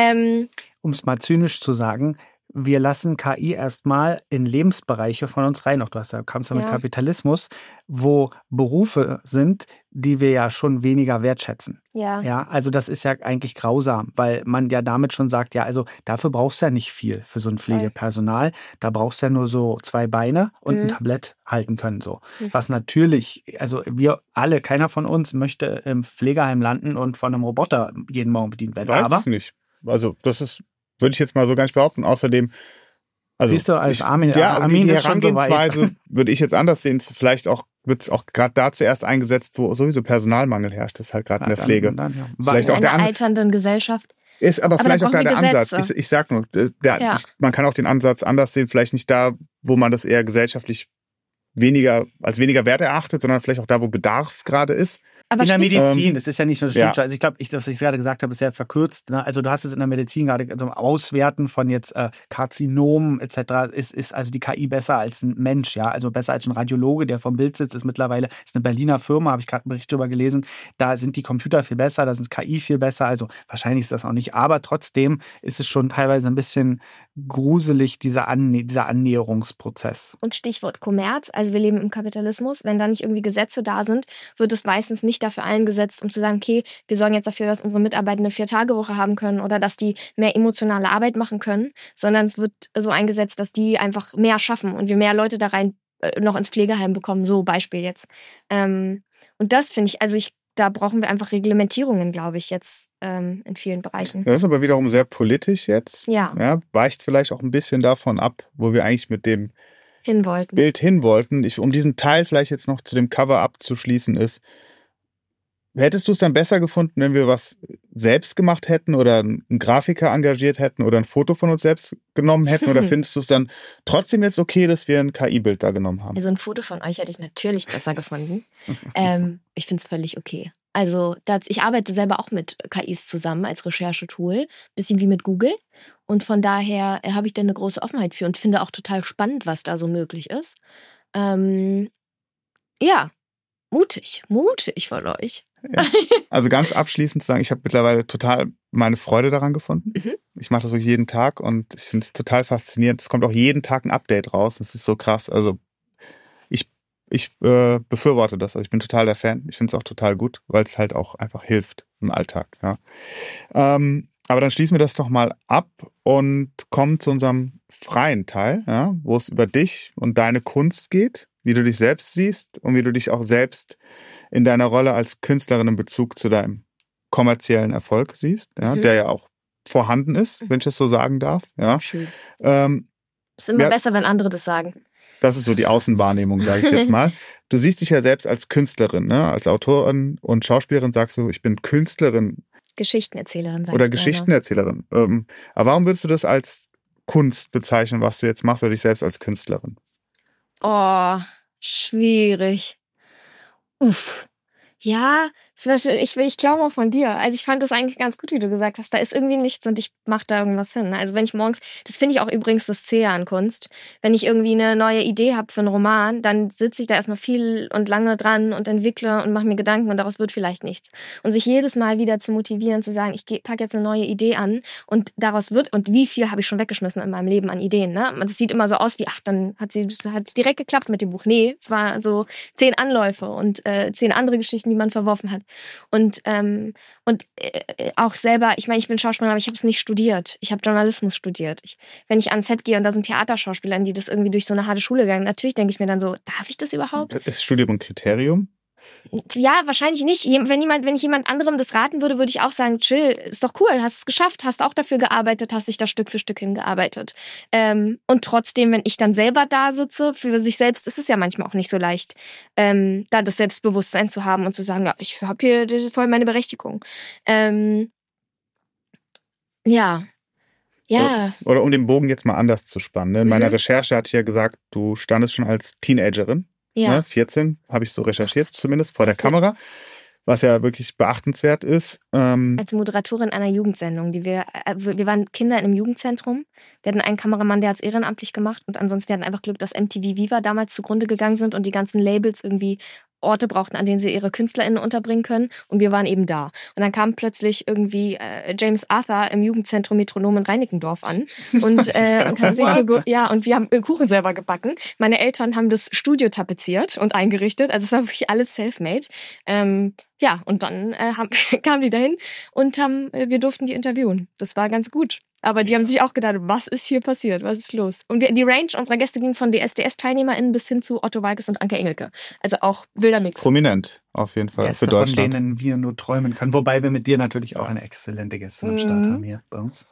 D: Um es mal zynisch zu sagen, wir lassen KI erstmal in Lebensbereiche von uns rein. Auch du kamst ja mit Kapitalismus, wo Berufe sind, die wir ja schon weniger wertschätzen. Ja, also das ist ja eigentlich grausam, weil man ja damit schon sagt, ja, also dafür brauchst du ja nicht viel für so ein Pflegepersonal. Da brauchst du ja nur so 2 Beine und ein Tablett halten können. So. Was natürlich, also wir alle, keiner von uns möchte im Pflegeheim landen und von einem Roboter jeden Morgen bedient werden.
B: Weiß ich nicht. Also das würde ich jetzt mal so gar nicht behaupten. Außerdem, also
D: siehst du, als Armin
B: die
D: ist schon so weit.
B: Herangehensweise würde ich jetzt anders sehen. Vielleicht auch wird es auch gerade da zuerst eingesetzt, wo sowieso Personalmangel herrscht. Das ist halt gerade in der Pflege.
C: Vielleicht auch in einer alternden Gesellschaft.
B: Ist aber vielleicht auch da der Ansatz. Ich sag nur, man kann auch den Ansatz anders sehen. Vielleicht nicht da, wo man das eher gesellschaftlich weniger Wert erachtet, sondern vielleicht auch da, wo Bedarf gerade ist.
D: Aber in der Medizin, das ist ja nicht nur, das stimmt schon. Also ich glaube, was ich gerade gesagt habe, ist sehr verkürzt. Ne? Also du hast es in der Medizin gerade, also Auswerten von jetzt Karzinomen etc. ist also die KI besser als ein Mensch, ja, also besser als ein Radiologe, der vom Bild sitzt, ist mittlerweile, ist eine Berliner Firma, habe ich gerade einen Bericht darüber gelesen, da sind die Computer viel besser, da sind KI viel besser, also wahrscheinlich ist das auch nicht, aber trotzdem ist es schon teilweise ein bisschen gruselig, dieser Annäherungsprozess.
C: Und Stichwort Kommerz, also wir leben im Kapitalismus, wenn da nicht irgendwie Gesetze da sind, wird es meistens nicht dafür eingesetzt, um zu sagen, okay, wir sorgen jetzt dafür, dass unsere Mitarbeiter eine 4-Tage-Woche haben können oder dass die mehr emotionale Arbeit machen können, sondern es wird so eingesetzt, dass die einfach mehr schaffen und wir mehr Leute da rein noch ins Pflegeheim bekommen, so Beispiel jetzt. Und das finde ich, also da brauchen wir einfach Reglementierungen, glaube ich, jetzt in vielen Bereichen.
B: Das ist aber wiederum sehr politisch jetzt.
C: Ja.
B: Weicht vielleicht auch ein bisschen davon ab, wo wir eigentlich mit dem Bild hin wollten. Um diesen Teil vielleicht jetzt noch zu dem Cover abzuschließen ist, hättest du es dann besser gefunden, wenn wir was selbst gemacht hätten oder einen Grafiker engagiert hätten oder ein Foto von uns selbst genommen hätten? Oder findest du es dann trotzdem jetzt okay, dass wir ein KI-Bild da genommen haben?
C: Also ein Foto von euch hätte ich natürlich besser gefunden. Ich finde es völlig okay. Also ich arbeite selber auch mit KIs zusammen als Recherchetool, bisschen wie mit Google. Und von daher habe ich da eine große Offenheit für und finde auch total spannend, was da so möglich ist. Mutig von euch.
B: Ja. Also ganz abschließend zu sagen, ich habe mittlerweile total meine Freude daran gefunden. Ich mache das wirklich jeden Tag und ich finde es total faszinierend. Es kommt auch jeden Tag ein Update raus. Das ist so krass. Also ich befürworte das. Also ich bin total der Fan. Ich finde es auch total gut, weil es halt auch einfach hilft im Alltag. Ja. Aber dann schließen wir das doch mal ab und kommen zu unserem freien Teil, ja, wo es über dich und deine Kunst geht, wie du dich selbst siehst und wie du dich auch selbst in deiner Rolle als Künstlerin in Bezug zu deinem kommerziellen Erfolg siehst, ja, der ja auch vorhanden ist, wenn ich das so sagen darf. Ja.
C: Schön. Ist immer besser, wenn andere das sagen.
B: Das ist so die Außenwahrnehmung, sage ich jetzt mal. Du siehst dich ja selbst als Künstlerin, ne? Als Autorin und Schauspielerin sagst du, ich bin Künstlerin.
C: Geschichtenerzählerin.
B: Oder Geschichtenerzählerin. Aber warum würdest du das als Kunst bezeichnen, was du jetzt machst, oder dich selbst als Künstlerin?
C: Oh, schwierig. Ja, ich glaube mal von dir. Also ich fand das eigentlich ganz gut, wie du gesagt hast. Da ist irgendwie nichts und ich mache da irgendwas hin. Also wenn ich morgens, das finde ich auch übrigens das Zähe an Kunst, wenn ich irgendwie eine neue Idee habe für einen Roman, dann sitze ich da erstmal viel und lange dran und entwickle und mache mir Gedanken und daraus wird vielleicht nichts. Und sich jedes Mal wieder zu motivieren, zu sagen, ich packe jetzt eine neue Idee an und daraus wird, und wie viel habe ich schon weggeschmissen in meinem Leben an Ideen, ne? Das sieht immer so aus wie, dann hat direkt geklappt mit dem Buch. Nee, es war so 10 Anläufe und 10 andere Geschichten, die man verworfen hat. Und auch selber, ich meine, ich bin Schauspielerin, aber ich habe es nicht studiert. Ich habe Journalismus studiert. Wenn ich ans Set gehe und da sind Theaterschauspieler, die das irgendwie durch so eine harte Schule gegangen, natürlich denke ich mir dann so, darf ich das überhaupt?
B: Ist Studium ein Kriterium?
C: Ja, wahrscheinlich nicht. Wenn ich jemand anderem das raten würde, würde ich auch sagen, chill, ist doch cool, hast es geschafft, hast auch dafür gearbeitet, hast dich da Stück für Stück hingearbeitet. Und trotzdem, wenn ich dann selber da sitze, für sich selbst ist es ja manchmal auch nicht so leicht, da das Selbstbewusstsein zu haben und zu sagen, ja, ich habe hier voll meine Berechtigung. Ja. Ja.
B: Oder um den Bogen jetzt mal anders zu spannen. Ne? In meiner Recherche hatte ich ja gesagt, du standest schon als Teenagerin, ne? 14, habe ich so recherchiert, zumindest vor der Kamera, was ja wirklich beachtenswert ist.
C: Als Moderatorin einer Jugendsendung, wir waren Kinder in einem Jugendzentrum. Wir hatten einen Kameramann, der hat es ehrenamtlich gemacht und ansonsten wir hatten einfach Glück, dass MTV Viva damals zugrunde gegangen sind und die ganzen Labels irgendwie Orte brauchten, an denen sie ihre KünstlerInnen unterbringen können. Und wir waren eben da. Und dann kam plötzlich irgendwie James Arthur im Jugendzentrum Metronom in Reinickendorf an. Und kann sich so und wir haben Kuchen selber gebacken. Meine Eltern haben das Studio tapeziert und eingerichtet. Also es war wirklich alles self-made. Und dann kamen die dahin und wir durften die interviewen. Das war ganz gut. Aber die haben sich auch gedacht, was ist hier passiert? Was ist los? Und die Range unserer Gäste ging von DSDS-TeilnehmerInnen bis hin zu Otto Walkes und Anke Engelke. Also auch wilder Mix.
B: Prominent, auf jeden Fall.
D: Gäste,
B: für Deutschland.
D: Von denen wir nur träumen können. Wobei wir mit dir natürlich auch eine exzellente Gästin am Start haben hier bei uns.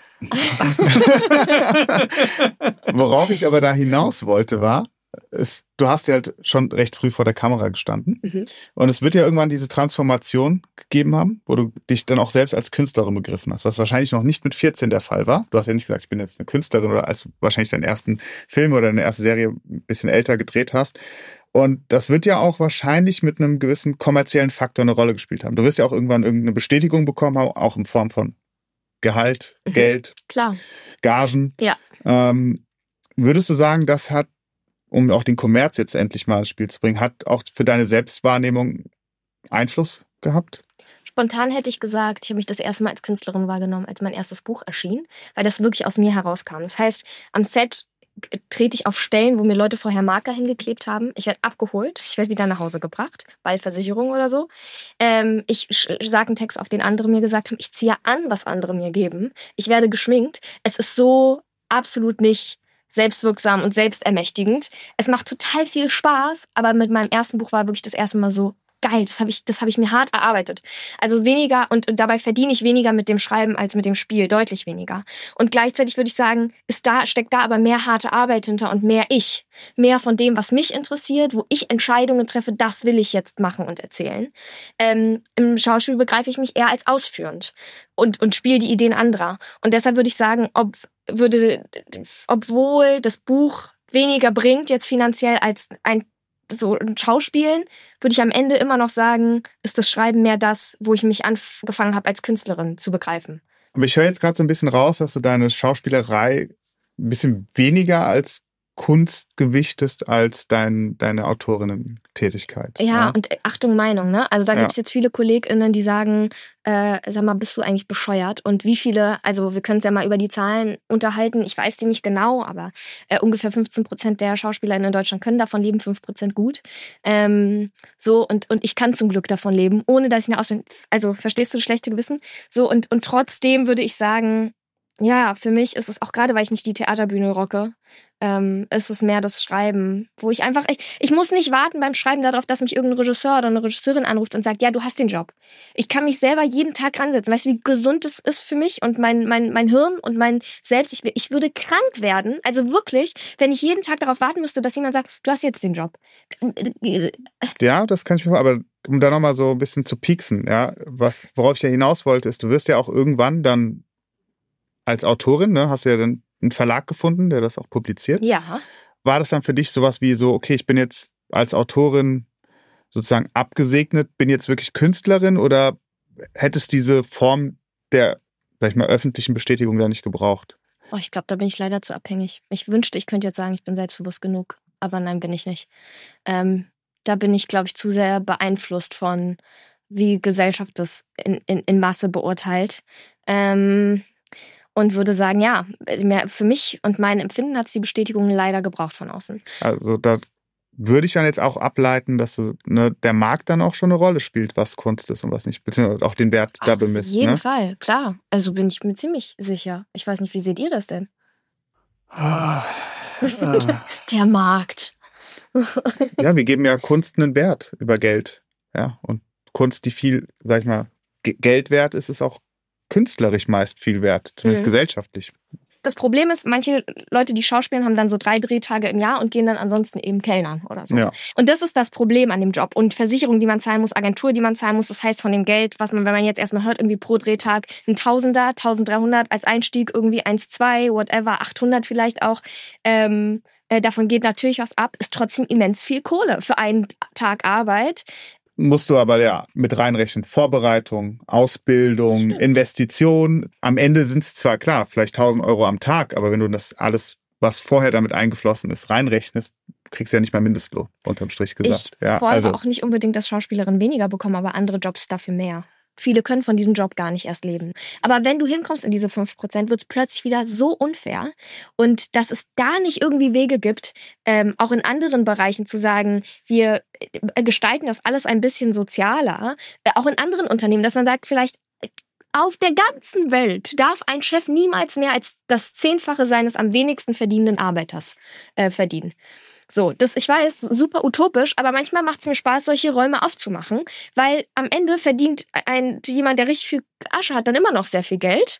B: Worauf ich aber da hinaus wollte, war, du hast ja halt schon recht früh vor der Kamera gestanden. Und es wird ja irgendwann diese Transformation gegeben haben, wo du dich dann auch selbst als Künstlerin begriffen hast, was wahrscheinlich noch nicht mit 14 der Fall war. Du hast ja nicht gesagt, ich bin jetzt eine Künstlerin oder als du wahrscheinlich deinen ersten Film oder deine erste Serie ein bisschen älter gedreht hast. Und das wird ja auch wahrscheinlich mit einem gewissen kommerziellen Faktor eine Rolle gespielt haben. Du wirst ja auch irgendwann irgendeine Bestätigung bekommen haben, auch in Form von Gehalt, Geld,
C: Klar.
B: Gagen.
C: Ja.
B: Würdest du sagen, das hat, um auch den Kommerz jetzt endlich mal ins Spiel zu bringen, hat auch für deine Selbstwahrnehmung Einfluss gehabt?
C: Spontan hätte ich gesagt, ich habe mich das erste Mal als Künstlerin wahrgenommen, als mein erstes Buch erschien, weil das wirklich aus mir herauskam. Das heißt, am Set trete ich auf Stellen, wo mir Leute vorher Marker hingeklebt haben. Ich werde abgeholt, ich werde wieder nach Hause gebracht, Ballversicherung oder so. Ich sage einen Text, auf den andere mir gesagt haben, ich ziehe an, was andere mir geben. Ich werde geschminkt. Es ist so absolut nicht selbstwirksam und selbstermächtigend. Es macht total viel Spaß, aber mit meinem ersten Buch war wirklich das erste Mal so, geil, das hab ich mir hart erarbeitet. Also weniger, und dabei verdiene ich weniger mit dem Schreiben als mit dem Spiel, deutlich weniger. Und gleichzeitig würde ich sagen, steckt da aber mehr harte Arbeit hinter und mehr ich. Mehr von dem, was mich interessiert, wo ich Entscheidungen treffe, das will ich jetzt machen und erzählen. Im Schauspiel begreife ich mich eher als ausführend und spiele die Ideen anderer. Und deshalb würde ich sagen, obwohl das Buch weniger bringt jetzt finanziell als ein Schauspielen, würde ich am Ende immer noch sagen, ist das Schreiben mehr das, wo ich mich angefangen habe, als Künstlerin zu begreifen.
B: Aber ich höre jetzt gerade so ein bisschen raus, dass du deine Schauspielerei ein bisschen weniger als Kunst gewichtest als deine Autorinnen-Tätigkeit.
C: Ja, und Achtung, Meinung, ne? Also da gibt es jetzt viele KollegInnen, die sagen, sag mal, bist du eigentlich bescheuert? Und wie viele, also wir können uns ja mal über die Zahlen unterhalten, ich weiß die nicht genau, aber ungefähr 15% der SchauspielerInnen in Deutschland können davon leben, 5% gut. Und ich kann zum Glück davon leben, ohne dass ich eine Ausbildung, also verstehst du das schlechte Gewissen? So, und trotzdem würde ich sagen, ja, für mich ist es auch gerade, weil ich nicht die Theaterbühne rocke, ist es mehr das Schreiben, wo ich einfach, ich muss nicht warten beim Schreiben darauf, dass mich irgendein Regisseur oder eine Regisseurin anruft und sagt, ja, du hast den Job. Ich kann mich selber jeden Tag ransetzen. Weißt du, wie gesund es ist für mich und mein Hirn und mein Selbst. Ich würde krank werden, also wirklich, wenn ich jeden Tag darauf warten müsste, dass jemand sagt, du hast jetzt den Job.
B: Ja, das kann ich mir vorstellen, aber um da nochmal so ein bisschen zu pieksen, ja, worauf ich ja hinaus wollte, ist, du wirst ja auch irgendwann dann als Autorin, ne, hast du ja dann einen Verlag gefunden, der das auch publiziert.
C: Ja.
B: War das dann für dich sowas wie so, okay, ich bin jetzt als Autorin sozusagen abgesegnet, bin jetzt wirklich Künstlerin, oder hättest diese Form der, sag ich mal, öffentlichen Bestätigung da nicht gebraucht?
C: Oh, ich glaube, da bin ich leider zu abhängig. Ich wünschte, ich könnte jetzt sagen, ich bin selbstbewusst genug, aber nein, bin ich nicht. Da bin ich, glaube ich, zu sehr beeinflusst von, wie Gesellschaft das in Masse beurteilt. Und würde sagen, ja, für mich und mein Empfinden hat es die Bestätigung leider gebraucht von außen.
B: Also da würde ich dann jetzt auch ableiten, dass der Markt dann auch schon eine Rolle spielt, was Kunst ist und was nicht, beziehungsweise auch den Wert da bemisst.
C: Auf jeden Fall, klar. Also bin ich mir ziemlich sicher. Ich weiß nicht, wie seht ihr das denn? Der Markt.
B: Ja, wir geben ja Kunst einen Wert über Geld. Ja, und Kunst, die viel, sag ich mal, Geld wert ist, ist auch künstlerisch meist viel wert, zumindest gesellschaftlich.
C: das Problem ist, manche Leute, die schauspielen, haben dann so 3 Drehtage im Jahr und gehen dann ansonsten eben Kellnern oder so. Ja. Und das ist das Problem an dem Job. Und Versicherung, die man zahlen muss, Agentur, die man zahlen muss, das heißt von dem Geld, was man, wenn man jetzt erstmal hört, irgendwie pro Drehtag ein Tausender, 1300 als Einstieg, irgendwie 1,2, whatever, 800 vielleicht auch. Davon geht natürlich was ab, ist trotzdem immens viel Kohle für einen Tag Arbeit.
B: Musst du aber mit reinrechnen. Vorbereitung, Ausbildung, Investition. Am Ende sind es zwar klar, vielleicht 1.000 Euro am Tag, aber wenn du das alles, was vorher damit eingeflossen ist, reinrechnest, kriegst du ja nicht mal Mindestlohn, unterm Strich gesagt.
C: Ich fordere auch nicht unbedingt, dass Schauspielerinnen weniger bekommen, aber andere Jobs dafür mehr. Viele können von diesem Job gar nicht erst leben. Aber wenn du hinkommst in diese 5%, wird es plötzlich wieder so unfair. Und dass es da nicht irgendwie Wege gibt, auch in anderen Bereichen zu sagen, wir gestalten das alles ein bisschen sozialer, auch in anderen Unternehmen, dass man sagt, vielleicht auf der ganzen Welt darf ein Chef niemals mehr als das 10-fache seines am wenigsten verdienenden Arbeiters verdienen. So, ich weiß, super utopisch, aber manchmal macht es mir Spaß, solche Räume aufzumachen, weil am Ende verdient jemand, der richtig viel Asche hat, dann immer noch sehr viel Geld,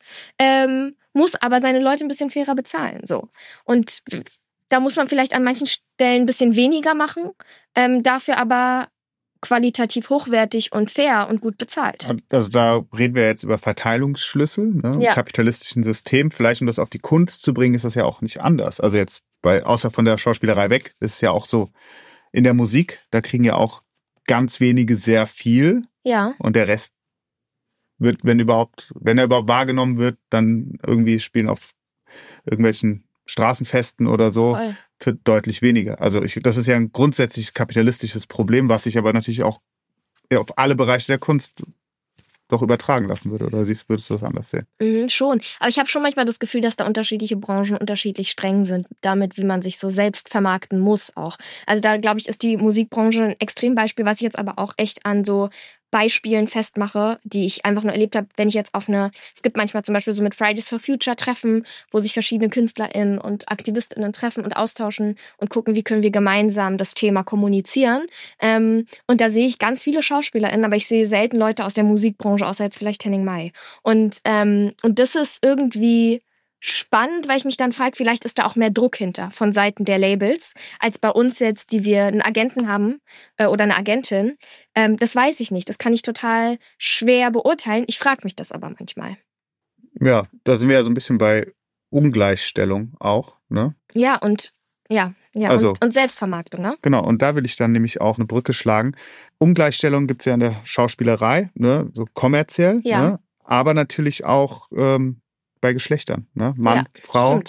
C: muss aber seine Leute ein bisschen fairer bezahlen. So. Und da muss man vielleicht an manchen Stellen ein bisschen weniger machen, dafür aber qualitativ hochwertig und fair und gut bezahlt.
B: Also da reden wir jetzt über Verteilungsschlüssel, ne? Im kapitalistischen System. Vielleicht, um das auf die Kunst zu bringen, ist das ja auch nicht anders. Also jetzt außer von der Schauspielerei weg, ist es ja auch so, in der Musik, da kriegen ja auch ganz wenige sehr viel.
C: Ja.
B: Und der Rest wird, wenn er überhaupt wahrgenommen wird, dann irgendwie spielen auf irgendwelchen Straßenfesten oder so. Voll. Für deutlich weniger. Also das ist ja ein grundsätzlich kapitalistisches Problem, was sich aber natürlich auch auf alle Bereiche der Kunst doch übertragen lassen würde. Oder würdest du das anders sehen?
C: Schon. Aber ich habe schon manchmal das Gefühl, dass da unterschiedliche Branchen unterschiedlich streng sind, damit, wie man sich so selbst vermarkten muss auch. Also da, glaube ich, ist die Musikbranche ein Extrembeispiel, was ich jetzt aber auch echt an so Beispielen festmache, die ich einfach nur erlebt habe, wenn ich jetzt es gibt manchmal zum Beispiel so mit Fridays for Future Treffen, wo sich verschiedene KünstlerInnen und AktivistInnen treffen und austauschen und gucken, wie können wir gemeinsam das Thema kommunizieren. Und da sehe ich ganz viele SchauspielerInnen, aber ich sehe selten Leute aus der Musikbranche, außer jetzt vielleicht Henning Mai. Und das ist irgendwie spannend, weil ich mich dann frage, vielleicht ist da auch mehr Druck hinter von Seiten der Labels, als bei uns jetzt, die wir einen Agenten haben oder eine Agentin. Das weiß ich nicht. Das kann ich total schwer beurteilen. Ich frage mich das aber manchmal.
B: Ja, da sind wir ja so ein bisschen bei Ungleichstellung auch, ne?
C: Ja, und also, und Selbstvermarktung, ne?
B: Genau, und da will ich dann nämlich auch eine Brücke schlagen. Ungleichstellung gibt es ja in der Schauspielerei, ne? So kommerziell, ne? Aber natürlich auch bei Geschlechtern, ne? Mann, Frau.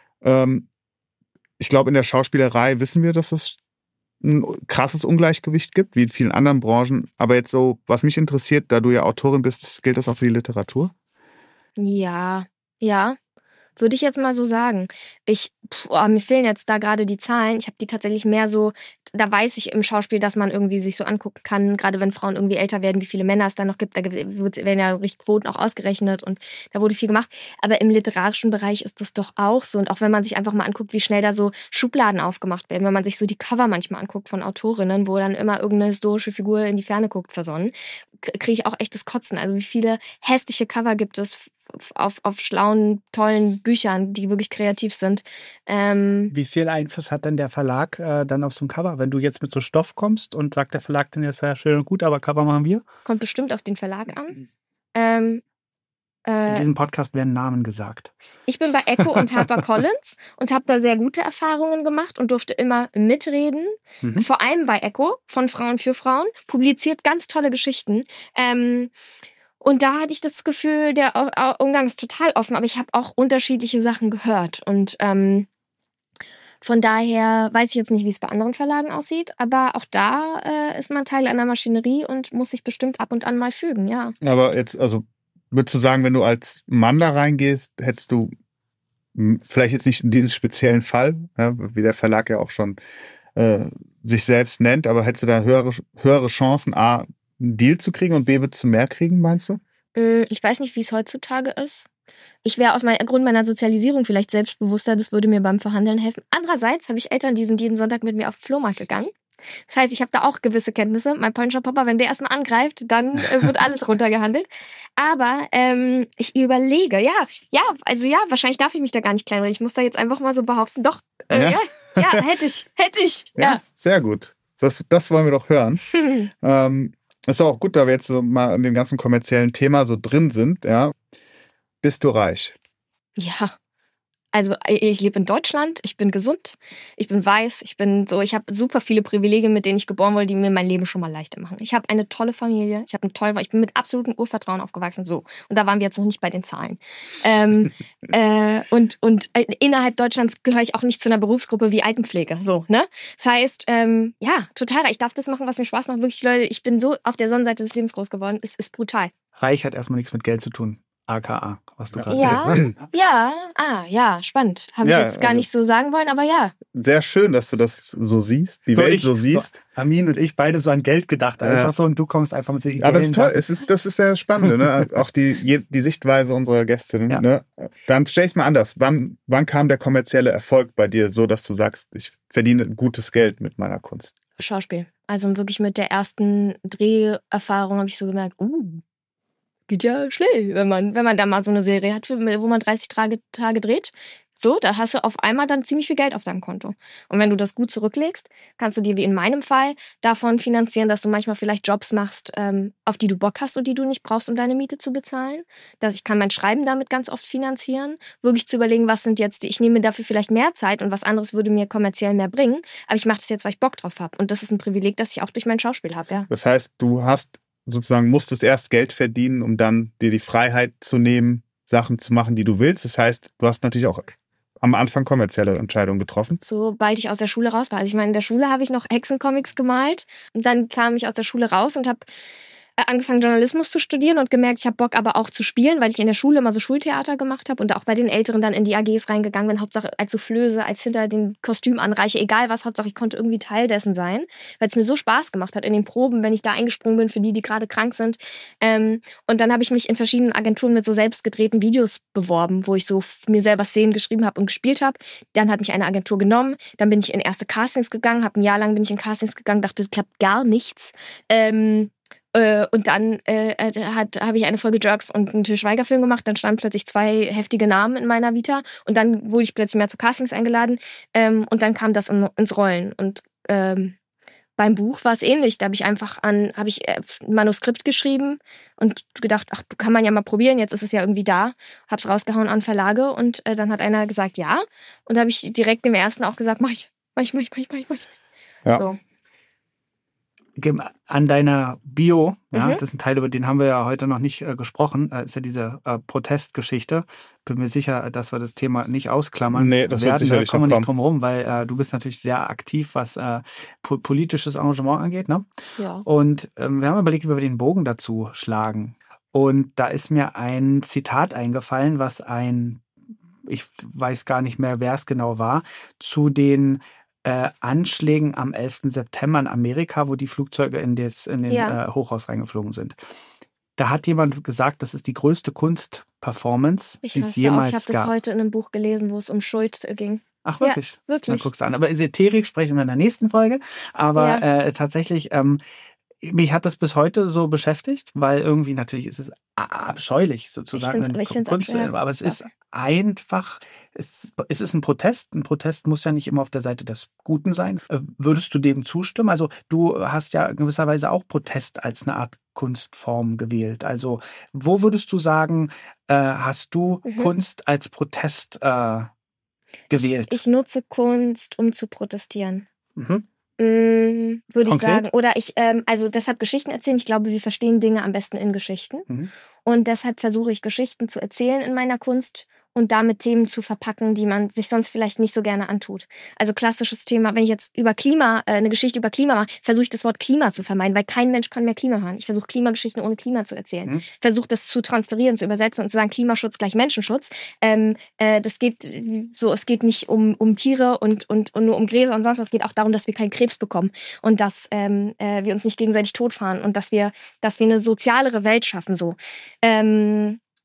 B: Ich glaube, in der Schauspielerei wissen wir, dass es ein krasses Ungleichgewicht gibt, wie in vielen anderen Branchen. Aber jetzt so, was mich interessiert, da du ja Autorin bist, gilt das auch für die Literatur?
C: Ja. Würde ich jetzt mal so sagen. Mir fehlen jetzt da gerade die Zahlen. Ich habe die tatsächlich mehr so, da weiß ich im Schauspiel, dass man irgendwie sich so angucken kann, gerade wenn Frauen irgendwie älter werden, wie viele Männer es da noch gibt. Da werden ja richtig Quoten auch ausgerechnet und da wurde viel gemacht. Aber im literarischen Bereich ist das doch auch so. Und auch wenn man sich einfach mal anguckt, wie schnell da so Schubladen aufgemacht werden, wenn man sich so die Cover manchmal anguckt von Autorinnen, wo dann immer irgendeine historische Figur in die Ferne guckt, versonnen, kriege ich auch echtes Kotzen. Also wie viele hässliche Cover gibt es auf schlauen, tollen Büchern, die wirklich kreativ sind.
D: Wie viel Einfluss hat denn der Verlag dann auf so ein Cover? Wenn du jetzt mit so Stoff kommst und sagt der Verlag dann, ja, ist ja schön und gut, aber Cover machen wir?
C: Kommt bestimmt auf den Verlag an.
D: In diesem Podcast werden Namen gesagt.
C: Ich bin bei Echo und HarperCollins und habe da sehr gute Erfahrungen gemacht und durfte immer mitreden. Vor allem bei Echo von Frauen für Frauen. Publiziert ganz tolle Geschichten. Und da hatte ich das Gefühl, der Umgang ist total offen, aber ich habe auch unterschiedliche Sachen gehört. Und von daher weiß ich jetzt nicht, wie es bei anderen Verlagen aussieht, aber auch da ist man Teil einer Maschinerie und muss sich bestimmt ab und an mal fügen, ja.
B: Aber jetzt, also würdest du sagen, wenn du als Mann da reingehst, hättest du vielleicht jetzt nicht in diesem speziellen Fall, ja, wie der Verlag ja auch schon sich selbst nennt, aber hättest du da höhere Chancen, A, einen Deal zu kriegen und B, würdest du mehr kriegen, meinst du?
C: Ich weiß nicht, wie es heutzutage ist. Ich wäre aufgrund meiner Sozialisierung vielleicht selbstbewusster, das würde mir beim Verhandeln helfen. Andererseits habe ich Eltern, die sind jeden Sonntag mit mir auf den Flohmarkt gegangen. Das heißt, ich habe da auch gewisse Kenntnisse. Mein polnischer Papa, wenn der erstmal angreift, dann wird alles runtergehandelt. Aber ich überlege, also wahrscheinlich darf ich mich da gar nicht kleinreden. Ich muss da jetzt einfach mal so behaupten, doch, hätte ich.
B: Ja, sehr gut. Das wollen wir doch hören. Ist auch gut, da wir jetzt so mal in dem ganzen kommerziellen Thema so drin sind. Ja. Bist du reich?
C: Ja. Also ich lebe in Deutschland, ich bin gesund, ich bin weiß, ich habe super viele Privilegien, mit denen ich geboren wurde, die mir mein Leben schon mal leichter machen. Ich habe eine tolle Familie, ich bin mit absolutem Urvertrauen aufgewachsen, so. Und da waren wir jetzt noch nicht bei den Zahlen. Und innerhalb Deutschlands gehöre ich auch nicht zu einer Berufsgruppe wie Altenpflege, so, ne? Das heißt, total reich. Ich darf das machen, was mir Spaß macht. Wirklich, Leute, ich bin so auf der Sonnenseite des Lebens groß geworden. Es ist brutal.
D: Reich hat erstmal nichts mit Geld zu tun. AKA, was du gerade
C: spannend. Habe ich jetzt gar nicht so sagen wollen, aber ja.
B: Sehr schön, dass du das so siehst, die Welt so siehst.
D: Amin und ich beide so an Geld gedacht, einfach so, und du kommst einfach mit so Ideen.
B: Aber das ist toll, das ist sehr spannend, ne? Auch die Sichtweise unserer Gästin. Ja. Ne? Dann stell ich es mal anders. Wann kam der kommerzielle Erfolg bei dir, so dass du sagst, ich verdiene gutes Geld mit meiner Kunst?
C: Schauspiel. Also wirklich mit der ersten Dreherfahrung habe ich so gemerkt, geht ja schnell, wenn man da mal so eine Serie hat, wo man 30 Tage dreht. So, da hast du auf einmal dann ziemlich viel Geld auf deinem Konto. Und wenn du das gut zurücklegst, kannst du dir wie in meinem Fall davon finanzieren, dass du manchmal vielleicht Jobs machst, auf die du Bock hast und die du nicht brauchst, um deine Miete zu bezahlen. Ich kann mein Schreiben damit ganz oft finanzieren. Wirklich zu überlegen, ich nehme mir dafür vielleicht mehr Zeit und was anderes würde mir kommerziell mehr bringen. Aber ich mache das jetzt, weil ich Bock drauf habe. Und das ist ein Privileg, das ich auch durch mein Schauspiel habe, ja.
B: Das heißt, du musstest erst Geld verdienen, um dann dir die Freiheit zu nehmen, Sachen zu machen, die du willst. Das heißt, du hast natürlich auch am Anfang kommerzielle Entscheidungen getroffen.
C: Sobald ich aus der Schule raus war. Also ich meine, in der Schule habe ich noch Hexencomics gemalt und dann kam ich aus der Schule raus und habe angefangen, Journalismus zu studieren und gemerkt, ich habe Bock aber auch zu spielen, weil ich in der Schule immer so Schultheater gemacht habe und auch bei den Älteren dann in die AGs reingegangen bin, Hauptsache als Soufflöse, als hinter den Kostüm anreiche, egal was, Hauptsache ich konnte irgendwie Teil dessen sein, weil es mir so Spaß gemacht hat in den Proben, wenn ich da eingesprungen bin für die gerade krank sind. Und dann habe ich mich in verschiedenen Agenturen mit so selbst gedrehten Videos beworben, wo ich so mir selber Szenen geschrieben habe und gespielt habe. Dann hat mich eine Agentur genommen, dann bin ich in erste Castings gegangen, ein Jahr lang bin ich in Castings gegangen, dachte, es klappt gar nichts. Und dann habe ich eine Folge Jerks und einen Til Schweiger-Film gemacht. Dann standen plötzlich 2 heftige Namen in meiner Vita. Und dann wurde ich plötzlich mehr zu Castings eingeladen. Und dann kam das ins Rollen. Und beim Buch war es ähnlich. Da habe ich ein Manuskript geschrieben und gedacht, kann man ja mal probieren. Jetzt ist es ja irgendwie da. Hab's rausgehauen an Verlage. Und dann hat einer gesagt, ja. Und da habe ich direkt dem ersten auch gesagt, mach ich.
B: Ja.
C: So.
D: An deiner Bio, das ist ein Teil, über den haben wir ja heute noch nicht gesprochen, ist ja diese Protestgeschichte. Bin mir sicher, dass wir das Thema nicht ausklammern.
B: Nee, das wird sicherlich
D: da kommen wir nicht
B: kommen.
D: drum rum, weil du bist natürlich sehr aktiv, was politisches Engagement angeht. Ne?
C: Ja.
D: Und wir haben überlegt, wie wir den Bogen dazu schlagen. Und da ist mir ein Zitat eingefallen, was ich weiß gar nicht mehr, wer es genau war, zu den Anschlägen am 11. September in Amerika, wo die Flugzeuge in den Hochhaus reingeflogen sind. Da hat jemand gesagt, das ist die größte Kunstperformance, die es jemals gab.
C: Ich habe das heute in einem Buch gelesen, wo es um Schuld ging.
D: Ach, wirklich?
C: Ja, wirklich.
D: Dann guckst du an. Aber Esoterik sprechen wir in der nächsten Folge. Aber tatsächlich, mich hat das bis heute so beschäftigt, weil irgendwie natürlich ist es abscheulich sozusagen. Aber es ist einfach, es ist ein Protest. Ein Protest muss ja nicht immer auf der Seite des Guten sein. Würdest du dem zustimmen? Also du hast ja in gewisser Weise auch Protest als eine Art Kunstform gewählt. Also wo würdest du sagen, hast du Kunst als Protest gewählt?
C: Ich nutze Kunst, um zu protestieren.
D: Würde
C: ich sagen. Oder also deshalb Geschichten erzählen. Ich glaube, wir verstehen Dinge am besten in Geschichten. Und deshalb versuche ich, Geschichten zu erzählen in meiner Kunst und damit Themen zu verpacken, die man sich sonst vielleicht nicht so gerne antut. Also klassisches Thema, wenn ich jetzt über Klima, eine Geschichte über Klima mache, versuche ich das Wort Klima zu vermeiden, weil kein Mensch kann mehr Klima hören. Ich versuche Klimageschichten ohne Klima zu erzählen. Versuche das zu transferieren, zu übersetzen und zu sagen, Klimaschutz gleich Menschenschutz. Es geht nicht um Tiere und nur um Gräser und sonst was. Es geht auch darum, dass wir keinen Krebs bekommen und dass wir uns nicht gegenseitig totfahren und dass wir eine sozialere Welt schaffen, so.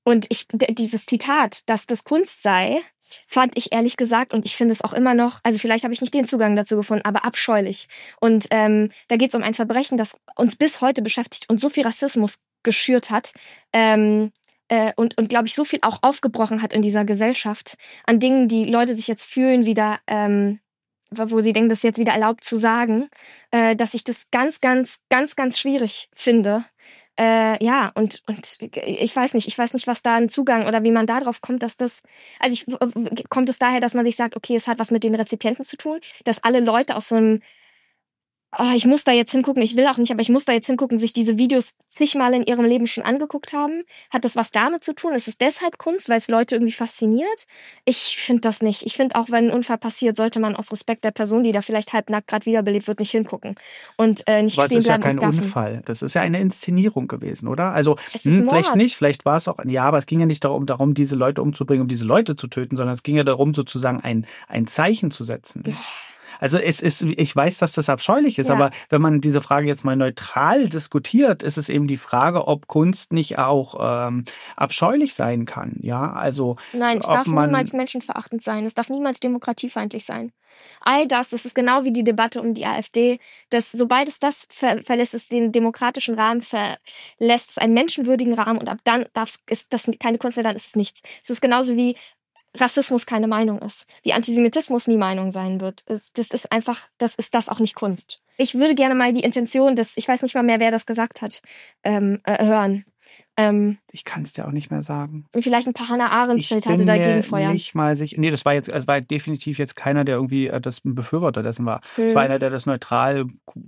C: Und dieses Zitat, dass das Kunst sei, fand ich ehrlich gesagt, und ich finde es auch immer noch, also vielleicht habe ich nicht den Zugang dazu gefunden, aber abscheulich. Und da geht es um ein Verbrechen, das uns bis heute beschäftigt und so viel Rassismus geschürt hat und glaube ich, so viel auch aufgebrochen hat in dieser Gesellschaft an Dingen, die Leute sich jetzt fühlen, wieder, wo sie denken, das ist jetzt wieder erlaubt zu sagen, dass ich das ganz, ganz, ganz, ganz schwierig finde. Und ich weiß nicht, was da ein Zugang oder wie man da drauf kommt, dass das, kommt es daher, dass man sich sagt, okay, es hat was mit den Rezipienten zu tun, dass alle Leute aus so einem, ich muss da jetzt hingucken, ich will auch nicht, aber ich muss da jetzt hingucken, sich diese Videos zigmal in ihrem Leben schon angeguckt haben. Hat das was damit zu tun? Ist es deshalb Kunst, weil es Leute irgendwie fasziniert? Ich finde das nicht. Ich finde, auch wenn ein Unfall passiert, sollte man aus Respekt der Person, die da vielleicht halbnackt gerade wiederbelebt wird, nicht hingucken. Und nicht
D: stehen bleiben. Das ist ja kein
C: und
D: Unfall. Das ist ja eine Inszenierung gewesen, oder? Also vielleicht nicht, vielleicht war es auch, ja, aber es ging ja nicht darum, diese Leute umzubringen, um diese Leute zu töten, sondern es ging ja darum, sozusagen ein Zeichen zu setzen. Ja. Also ich weiß, dass das abscheulich ist, aber wenn man diese Frage jetzt mal neutral diskutiert, ist es eben die Frage, ob Kunst nicht auch abscheulich sein kann. Ja, also
C: nein, es darf niemals menschenverachtend sein. Es darf niemals demokratiefeindlich sein. All das ist genau wie die Debatte um die AfD, dass sobald es das verlässt, es den demokratischen Rahmen verlässt, es einen menschenwürdigen Rahmen und ab dann ist das keine Kunst mehr, dann ist es nichts. Es ist genauso wie Rassismus keine Meinung ist, wie Antisemitismus nie Meinung sein wird. Das ist das auch nicht Kunst. Ich würde gerne mal die Intention ich weiß nicht mal mehr, wer das gesagt hat, hören.
D: Ich kann es dir auch nicht mehr sagen.
C: Vielleicht ein paar Hannah Arendt-Zitate dagegen feuern.
D: Nicht mal sicher. Nee, das war definitiv jetzt keiner, der irgendwie das ein Befürworter dessen war. Es war einer, der das neutral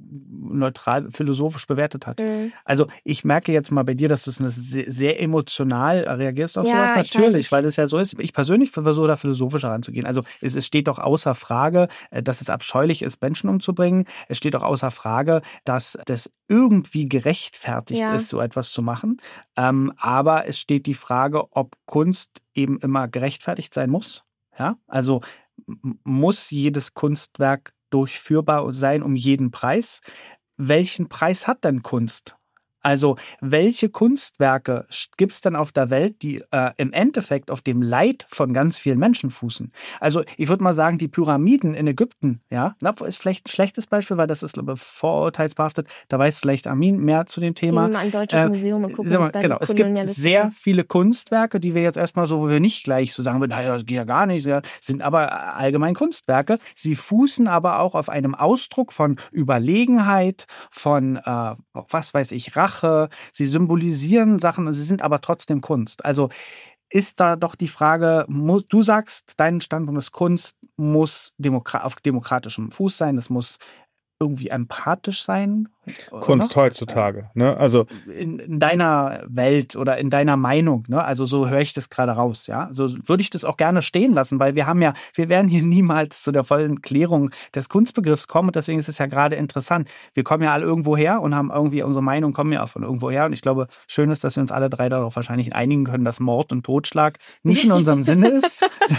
D: philosophisch bewertet hat. Also ich merke jetzt mal bei dir, dass du sehr, sehr emotional reagierst auf sowas. Natürlich, weil das ja so ist. Ich persönlich versuche da philosophischer ranzugehen. Also es steht doch außer Frage, dass es abscheulich ist, Menschen umzubringen. Es steht doch außer Frage, dass das irgendwie gerechtfertigt ist, so etwas zu machen. Aber es steht die Frage, ob Kunst eben immer gerechtfertigt sein muss. Ja? Also muss jedes Kunstwerk durchführbar sein um jeden Preis? Welchen Preis hat denn Kunst? Also welche Kunstwerke gibt es denn auf der Welt, die im Endeffekt auf dem Leid von ganz vielen Menschen fußen? Also ich würde mal sagen, die Pyramiden in Ägypten, ja, ist vielleicht ein schlechtes Beispiel, weil das ist, glaube ich, vorurteilsbehaftet. Da weiß vielleicht Armin mehr zu dem Thema.
C: Gehen wir mal ein deutsches Museum und gucken uns da
D: genau, es gibt sehr viele Kunstwerke, die wir jetzt erstmal so, wo wir nicht gleich so sagen würden, naja, das geht ja gar nicht, sind aber allgemein Kunstwerke. Sie fußen aber auch auf einem Ausdruck von Überlegenheit, von, was weiß ich, Rache. Sie symbolisieren Sachen und sie sind aber trotzdem Kunst. Also ist da doch die Frage, du sagst, dein Standpunkt ist, Kunst muss auf demokratischem Fuß sein, es muss irgendwie empathisch sein.
B: Kunst heutzutage, ne? Also
D: in deiner Welt oder in deiner Meinung, ne? Also so höre ich das gerade raus, ja. So würde ich das auch gerne stehen lassen, weil wir werden hier niemals zu der vollen Klärung des Kunstbegriffs kommen und deswegen ist es ja gerade interessant. Wir kommen ja alle irgendwo her und haben irgendwie, unsere Meinung kommen ja auch von irgendwo her und ich glaube, schön ist, dass wir uns alle drei darauf wahrscheinlich einigen können, dass Mord und Totschlag nicht in unserem Sinne ist.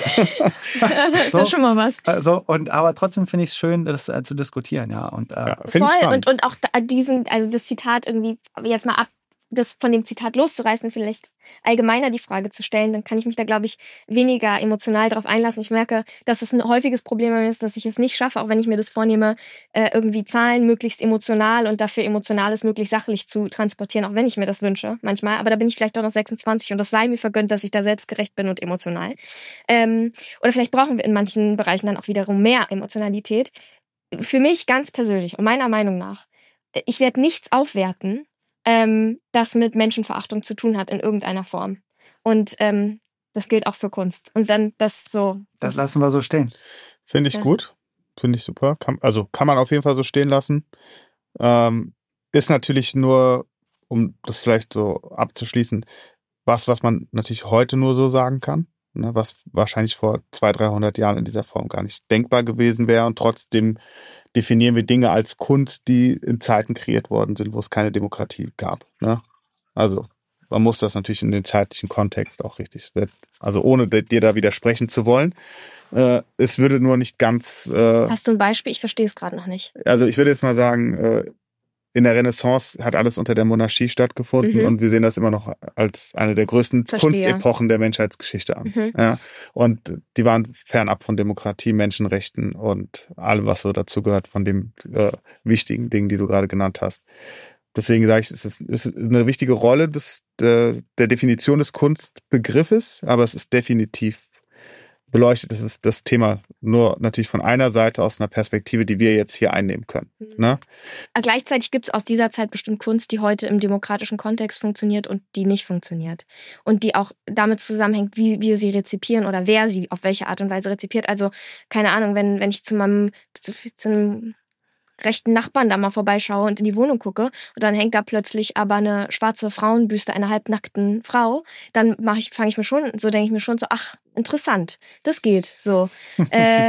C: Das ist ja schon mal was.
D: Aber trotzdem finde ich es schön, das zu diskutieren, ja. Und,
B: finde ich spannend.
C: Und auch das Zitat irgendwie jetzt mal das von dem Zitat loszureißen, vielleicht allgemeiner die Frage zu stellen, dann kann ich mich da, glaube ich, weniger emotional drauf einlassen. Ich merke, dass es ein häufiges Problem ist, dass ich es nicht schaffe, auch wenn ich mir das vornehme, irgendwie Zahlen möglichst emotional und dafür Emotionales möglichst sachlich zu transportieren, auch wenn ich mir das wünsche, manchmal. Aber da bin ich vielleicht doch noch 26 und das sei mir vergönnt, dass ich da selbstgerecht bin und emotional. Oder vielleicht brauchen wir in manchen Bereichen dann auch wiederum mehr Emotionalität. Für mich ganz persönlich und meiner Meinung nach, ich werde nichts aufwerten, das mit Menschenverachtung zu tun hat in irgendeiner Form. Und das gilt auch für Kunst. Und dann das so.
D: Das lassen wir so stehen.
B: Finde ich gut. Finde ich super. Kann man auf jeden Fall so stehen lassen. Ist natürlich nur, um das vielleicht so abzuschließen, was man natürlich heute nur so sagen kann. Ne, was wahrscheinlich vor 200-300 Jahren in dieser Form gar nicht denkbar gewesen wäre. Und trotzdem definieren wir Dinge als Kunst, die in Zeiten kreiert worden sind, wo es keine Demokratie gab. Ne? Also man muss das natürlich in den zeitlichen Kontext auch richtig, also ohne dir da widersprechen zu wollen. Es würde nur nicht ganz...
C: Hast du ein Beispiel? Ich verstehe es gerade noch nicht.
B: Also ich würde jetzt mal sagen, in der Renaissance hat alles unter der Monarchie stattgefunden und wir sehen das immer noch als eine der größten Kunstepochen der Menschheitsgeschichte an. Ja, und die waren fernab von Demokratie, Menschenrechten und allem, was so dazu gehört, von den wichtigen Dingen, die du gerade genannt hast. Deswegen sage ich, es ist eine wichtige Rolle der Definition des Kunstbegriffes, aber es ist definitiv beleuchtet. Das ist das Thema nur natürlich von einer Seite aus einer Perspektive, die wir jetzt hier einnehmen können. Ne?
C: Gleichzeitig gibt es aus dieser Zeit bestimmt Kunst, die heute im demokratischen Kontext funktioniert und die nicht funktioniert. Und die auch damit zusammenhängt, wie wir sie rezipieren oder wer sie auf welche Art und Weise rezipiert. Also, keine Ahnung, wenn ich zu einem rechten Nachbarn da mal vorbeischaue und in die Wohnung gucke und dann hängt da plötzlich aber eine schwarze Frauenbüste einer halbnackten Frau, dann denke ich mir schon so, ach, interessant, das geht so. Und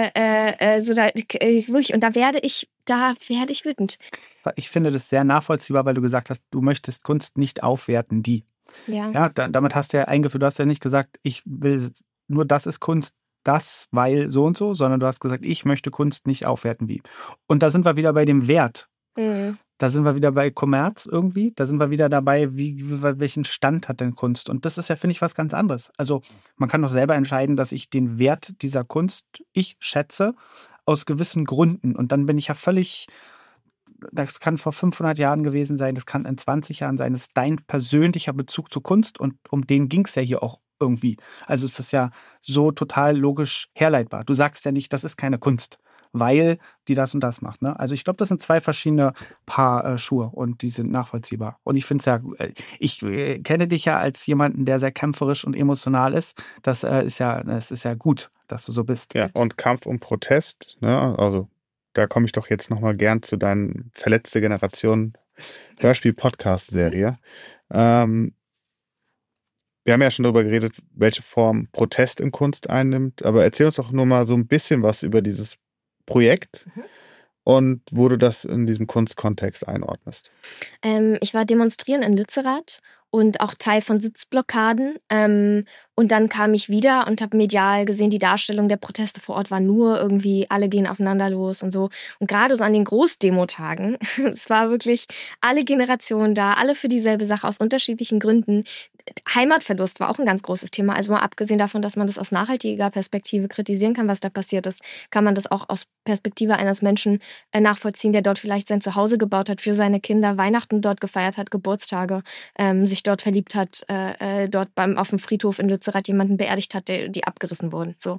C: da werde ich wütend.
D: Ich finde das sehr nachvollziehbar, weil du gesagt hast, du möchtest Kunst nicht aufwerten, die. Ja, damit hast du ja eingeführt, du hast ja nicht gesagt, ich will nur, das ist Kunst, das, weil so und so, sondern du hast gesagt, ich möchte Kunst nicht aufwerten wie. Und da sind wir wieder bei dem Wert. Da sind wir wieder bei Kommerz irgendwie. Da sind wir wieder dabei, welchen Stand hat denn Kunst? Und das ist ja, finde ich, was ganz anderes. Also man kann doch selber entscheiden, dass ich den Wert dieser Kunst, ich schätze, aus gewissen Gründen. Und dann bin ich ja völlig, das kann vor 500 Jahren gewesen sein, das kann in 20 Jahren sein, das ist dein persönlicher Bezug zur Kunst und um den ging es ja hier auch irgendwie. Also ist das ja so total logisch herleitbar. Du sagst ja nicht, das ist keine Kunst, weil die das und das macht. Ne? Also ich glaube, das sind zwei verschiedene Paar Schuhe und die sind nachvollziehbar. Und ich finde es ja, ich kenne dich ja als jemanden, der sehr kämpferisch und emotional ist. Das ist ja gut, dass du so bist.
B: Ja, und Kampf und Protest, ne? Also da komme ich doch jetzt nochmal gern zu deinen Verletzte Generation Hörspiel-Podcast-Serie. Wir haben ja schon darüber geredet, welche Form Protest in Kunst einnimmt, aber erzähl uns doch nur mal so ein bisschen was über dieses Projekt und wo du das in diesem Kunstkontext einordnest.
C: Ich war demonstrieren in Lützerath und auch Teil von Sitzblockaden. Und dann kam ich wieder und habe medial gesehen, die Darstellung der Proteste vor Ort war nur irgendwie, alle gehen aufeinander los und so. Und gerade so an den Großdemo-Tagen, es war wirklich alle Generationen da, alle für dieselbe Sache aus unterschiedlichen Gründen. Heimatverlust war auch ein ganz großes Thema. Also mal abgesehen davon, dass man das aus nachhaltiger Perspektive kritisieren kann, was da passiert ist, kann man das auch aus Perspektive eines Menschen nachvollziehen, der dort vielleicht sein Zuhause gebaut hat für seine Kinder, Weihnachten dort gefeiert hat, Geburtstage, sich dort verliebt hat, dort auf dem Friedhof in Lützerath jemanden beerdigt hat, die abgerissen wurden. So.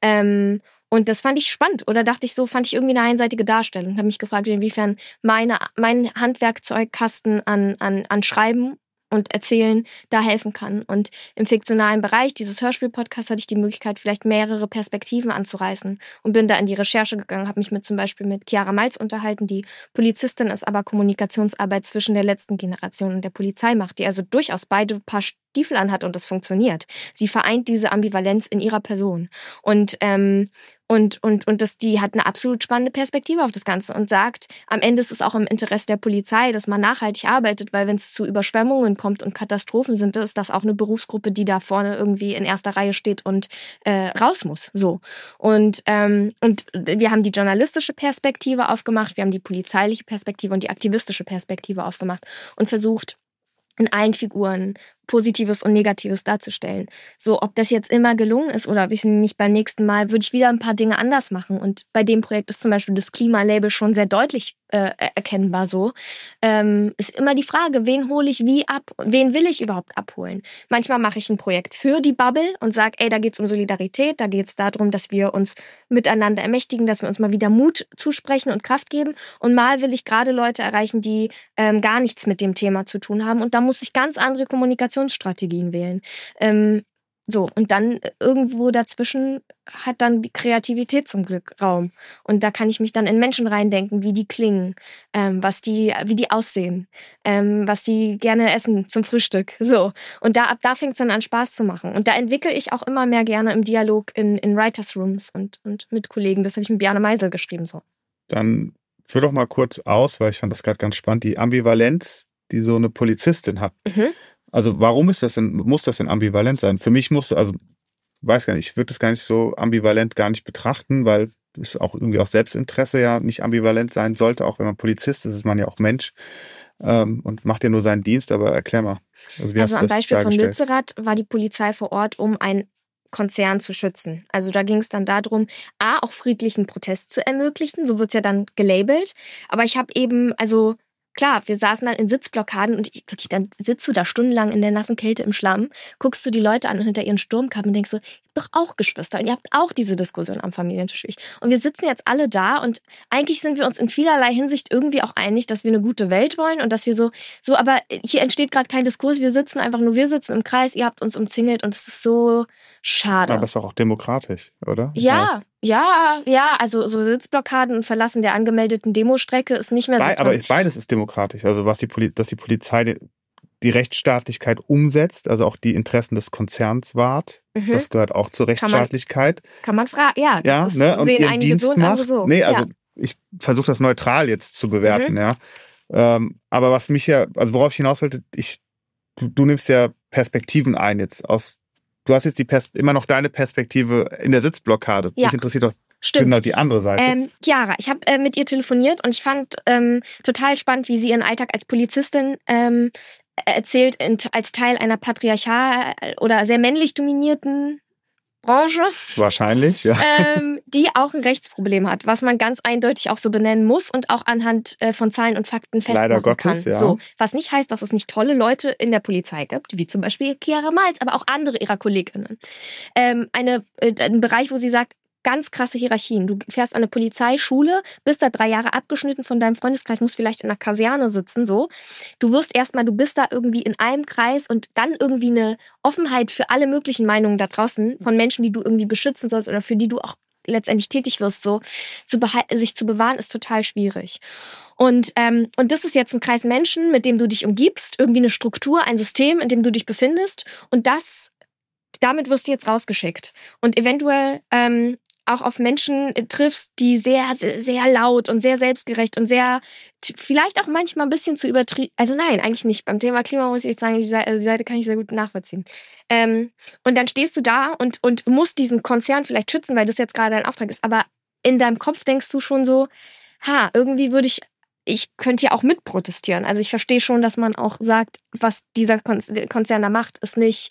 C: Und das fand ich spannend. Oder dachte ich so, fand ich irgendwie eine einseitige Darstellung. Habe mich gefragt, inwiefern mein Handwerkzeugkasten an Schreiben und Erzählen da helfen kann. Und im fiktionalen Bereich dieses Hörspiel-Podcasts hatte ich die Möglichkeit, vielleicht mehrere Perspektiven anzureißen und bin da in die Recherche gegangen, habe mich zum Beispiel mit Chiara Malz unterhalten, die Polizistin ist, aber Kommunikationsarbeit zwischen der letzten Generation und der Polizei macht, die also durchaus beide Paar Stiefel anhat und es funktioniert. Sie vereint diese Ambivalenz in ihrer Person. Und die hat eine absolut spannende Perspektive auf das Ganze und sagt, am Ende ist es auch im Interesse der Polizei, dass man nachhaltig arbeitet, weil wenn es zu Überschwemmungen kommt und Katastrophen sind, ist das auch eine Berufsgruppe, die da vorne irgendwie in erster Reihe steht und raus muss. So. Und wir haben die journalistische Perspektive aufgemacht, wir haben die polizeiliche Perspektive und die aktivistische Perspektive aufgemacht und versucht, in allen Figuren Positives und Negatives darzustellen. So, ob das jetzt immer gelungen ist oder ob ich nicht beim nächsten Mal, würde ich wieder ein paar Dinge anders machen. Und bei dem Projekt ist zum Beispiel das Klimalabel schon sehr deutlich erkennbar so. Ist immer die Frage, wen hole ich wie ab? Wen will ich überhaupt abholen? Manchmal mache ich ein Projekt für die Bubble und sage, ey, da geht's um Solidarität, da geht's darum, dass wir uns miteinander ermächtigen, dass wir uns mal wieder Mut zusprechen und Kraft geben. Und mal will ich gerade Leute erreichen, die gar nichts mit dem Thema zu tun haben. Und da muss ich ganz andere Kommunikationsstrategien wählen. Und dann irgendwo dazwischen hat dann die Kreativität zum Glück Raum. Und da kann ich mich dann in Menschen reindenken, wie die klingen, wie die aussehen, was die gerne essen zum Frühstück. So. Und ab da fängt es dann an, Spaß zu machen. Und da entwickle ich auch immer mehr gerne im Dialog in Writers Rooms und mit Kollegen. Das habe ich mit Bjarne Meisel geschrieben. So.
B: Dann führ doch mal kurz aus, weil ich fand das gerade ganz spannend, die Ambivalenz, die so eine Polizistin hat. Also warum muss das denn ambivalent sein? Für mich weiß gar nicht, ich würde das gar nicht so ambivalent gar nicht betrachten, weil ist auch irgendwie aus Selbstinteresse ja nicht ambivalent sein sollte, auch wenn man Polizist ist, ist man ja auch Mensch und macht ja nur seinen Dienst, aber erklär mal.
C: Also am Beispiel von Lützerath war die Polizei vor Ort, um einen Konzern zu schützen. Also da ging es dann darum, auch friedlichen Protest zu ermöglichen, so wird es ja dann gelabelt, aber ich habe eben, also klar, wir saßen dann in Sitzblockaden und wirklich, dann sitzt du da stundenlang in der nassen Kälte im Schlamm, guckst du die Leute an hinter ihren Sturmkappen und denkst so, ihr habt doch auch Geschwister und ihr habt auch diese Diskussion am Familientisch. Und wir sitzen jetzt alle da und eigentlich sind wir uns in vielerlei Hinsicht irgendwie auch einig, dass wir eine gute Welt wollen und dass wir so, aber hier entsteht gerade kein Diskurs, wir sitzen im Kreis, ihr habt uns umzingelt und es ist so schade.
B: Aber es ist doch auch demokratisch, oder?
C: Ja, also so Sitzblockaden und Verlassen der angemeldeten Demostrecke ist nicht mehr so toll.
B: Aber beides ist demokratisch. Also dass die Polizei die Rechtsstaatlichkeit umsetzt, also auch die Interessen des Konzerns wahrt, das gehört auch zur Rechtsstaatlichkeit.
C: Kann man fragen, ja. Das ist,
B: und
C: sehen
B: ihren
C: einige
B: Dienst
C: so und andere so.
B: Nee, also ich versuche das neutral jetzt zu bewerten, ja. Aber was mich worauf ich hinaus wollte, du nimmst ja Perspektiven ein jetzt du hast jetzt immer noch deine Perspektive in der Sitzblockade.
C: Ja.
B: Mich interessiert doch
C: Stimmt.
B: die andere Seite.
C: Chiara, ich habe mit ihr telefoniert und ich fand total spannend, wie sie ihren Alltag als Polizistin erzählt, als Teil einer patriarchal oder sehr männlich dominierten Branche.
B: Wahrscheinlich, ja.
C: Die auch ein Rechtsproblem hat, was man ganz eindeutig auch so benennen muss und auch anhand von Zahlen und Fakten festmachen
B: Leider Gottes,
C: kann.
B: ja.
C: So, was nicht heißt, dass es nicht tolle Leute in der Polizei gibt, wie zum Beispiel Chiara Malz, aber auch andere ihrer KollegInnen. Ein Bereich, wo sie sagt, ganz krasse Hierarchien. Du fährst an eine Polizeischule, bist da 3 Jahre abgeschnitten von deinem Freundeskreis, musst vielleicht in einer Kaserne sitzen, so. Du bist da irgendwie in einem Kreis und dann irgendwie eine Offenheit für alle möglichen Meinungen da draußen von Menschen, die du irgendwie beschützen sollst oder für die du auch letztendlich tätig wirst, so, sich zu bewahren, ist total schwierig. Und das ist jetzt ein Kreis Menschen, mit dem du dich umgibst, irgendwie eine Struktur, ein System, in dem du dich befindest und damit wirst du jetzt rausgeschickt. Und eventuell auch auf Menschen triffst, die sehr, sehr, sehr laut und sehr selbstgerecht und sehr, vielleicht auch manchmal ein bisschen zu übertrieben. Also nein, eigentlich nicht. Beim Thema Klima muss ich jetzt sagen, die Seite kann ich sehr gut nachvollziehen. Und dann stehst du da und musst diesen Konzern vielleicht schützen, weil das jetzt gerade dein Auftrag ist. Aber in deinem Kopf denkst du schon so, irgendwie ich könnte ja auch mitprotestieren. Also ich verstehe schon, dass man auch sagt, was dieser Konzern da macht, ist nicht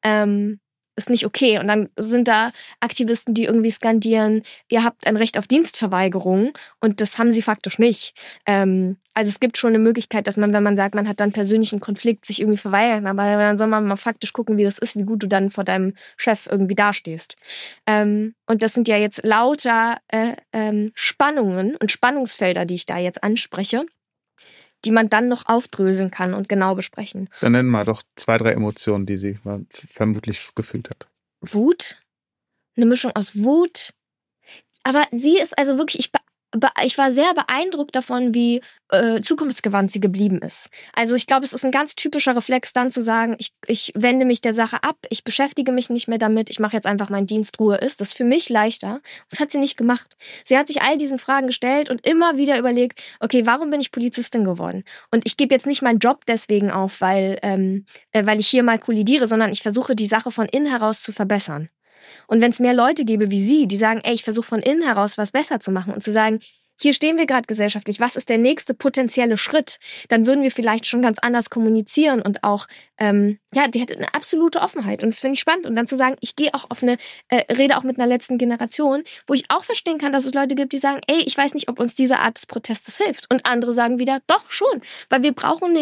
C: okay. Und dann sind da Aktivisten, die irgendwie skandieren, ihr habt ein Recht auf Dienstverweigerung und das haben sie faktisch nicht. Also es gibt schon eine Möglichkeit, dass man, wenn man sagt, man hat dann persönlichen Konflikt, sich irgendwie verweigern, aber dann soll man mal faktisch gucken, wie das ist, wie gut du dann vor deinem Chef irgendwie dastehst. Und das sind ja jetzt lauter Spannungen und Spannungsfelder, die ich da jetzt anspreche, die man dann noch aufdröseln kann und genau besprechen.
B: Dann nennen wir doch 2, 3 Emotionen, die sie vermutlich gefühlt hat.
C: Wut? Eine Mischung aus Wut. Aber sie ist also wirklich, ich war sehr beeindruckt davon, wie zukunftsgewandt sie geblieben ist. Also ich glaube, es ist ein ganz typischer Reflex, dann zu sagen, ich wende mich der Sache ab, ich beschäftige mich nicht mehr damit, ich mache jetzt einfach meinen Dienst, Ruhe ist. Das ist für mich leichter. Das hat sie nicht gemacht. Sie hat sich all diesen Fragen gestellt und immer wieder überlegt, okay, warum bin ich Polizistin geworden? Und ich gebe jetzt nicht meinen Job deswegen auf, weil ich hier mal kollidiere, sondern ich versuche, die Sache von innen heraus zu verbessern. Und wenn es mehr Leute gäbe wie sie, die sagen, ich versuche von innen heraus was besser zu machen und zu sagen, hier stehen wir gerade gesellschaftlich, was ist der nächste potenzielle Schritt? Dann würden wir vielleicht schon ganz anders kommunizieren und auch, die hat eine absolute Offenheit und das finde ich spannend. Und dann zu sagen, ich gehe auch rede auch mit einer letzten Generation, wo ich auch verstehen kann, dass es Leute gibt, die sagen, ich weiß nicht, ob uns diese Art des Protestes hilft. Und andere sagen wieder, doch schon, weil wir brauchen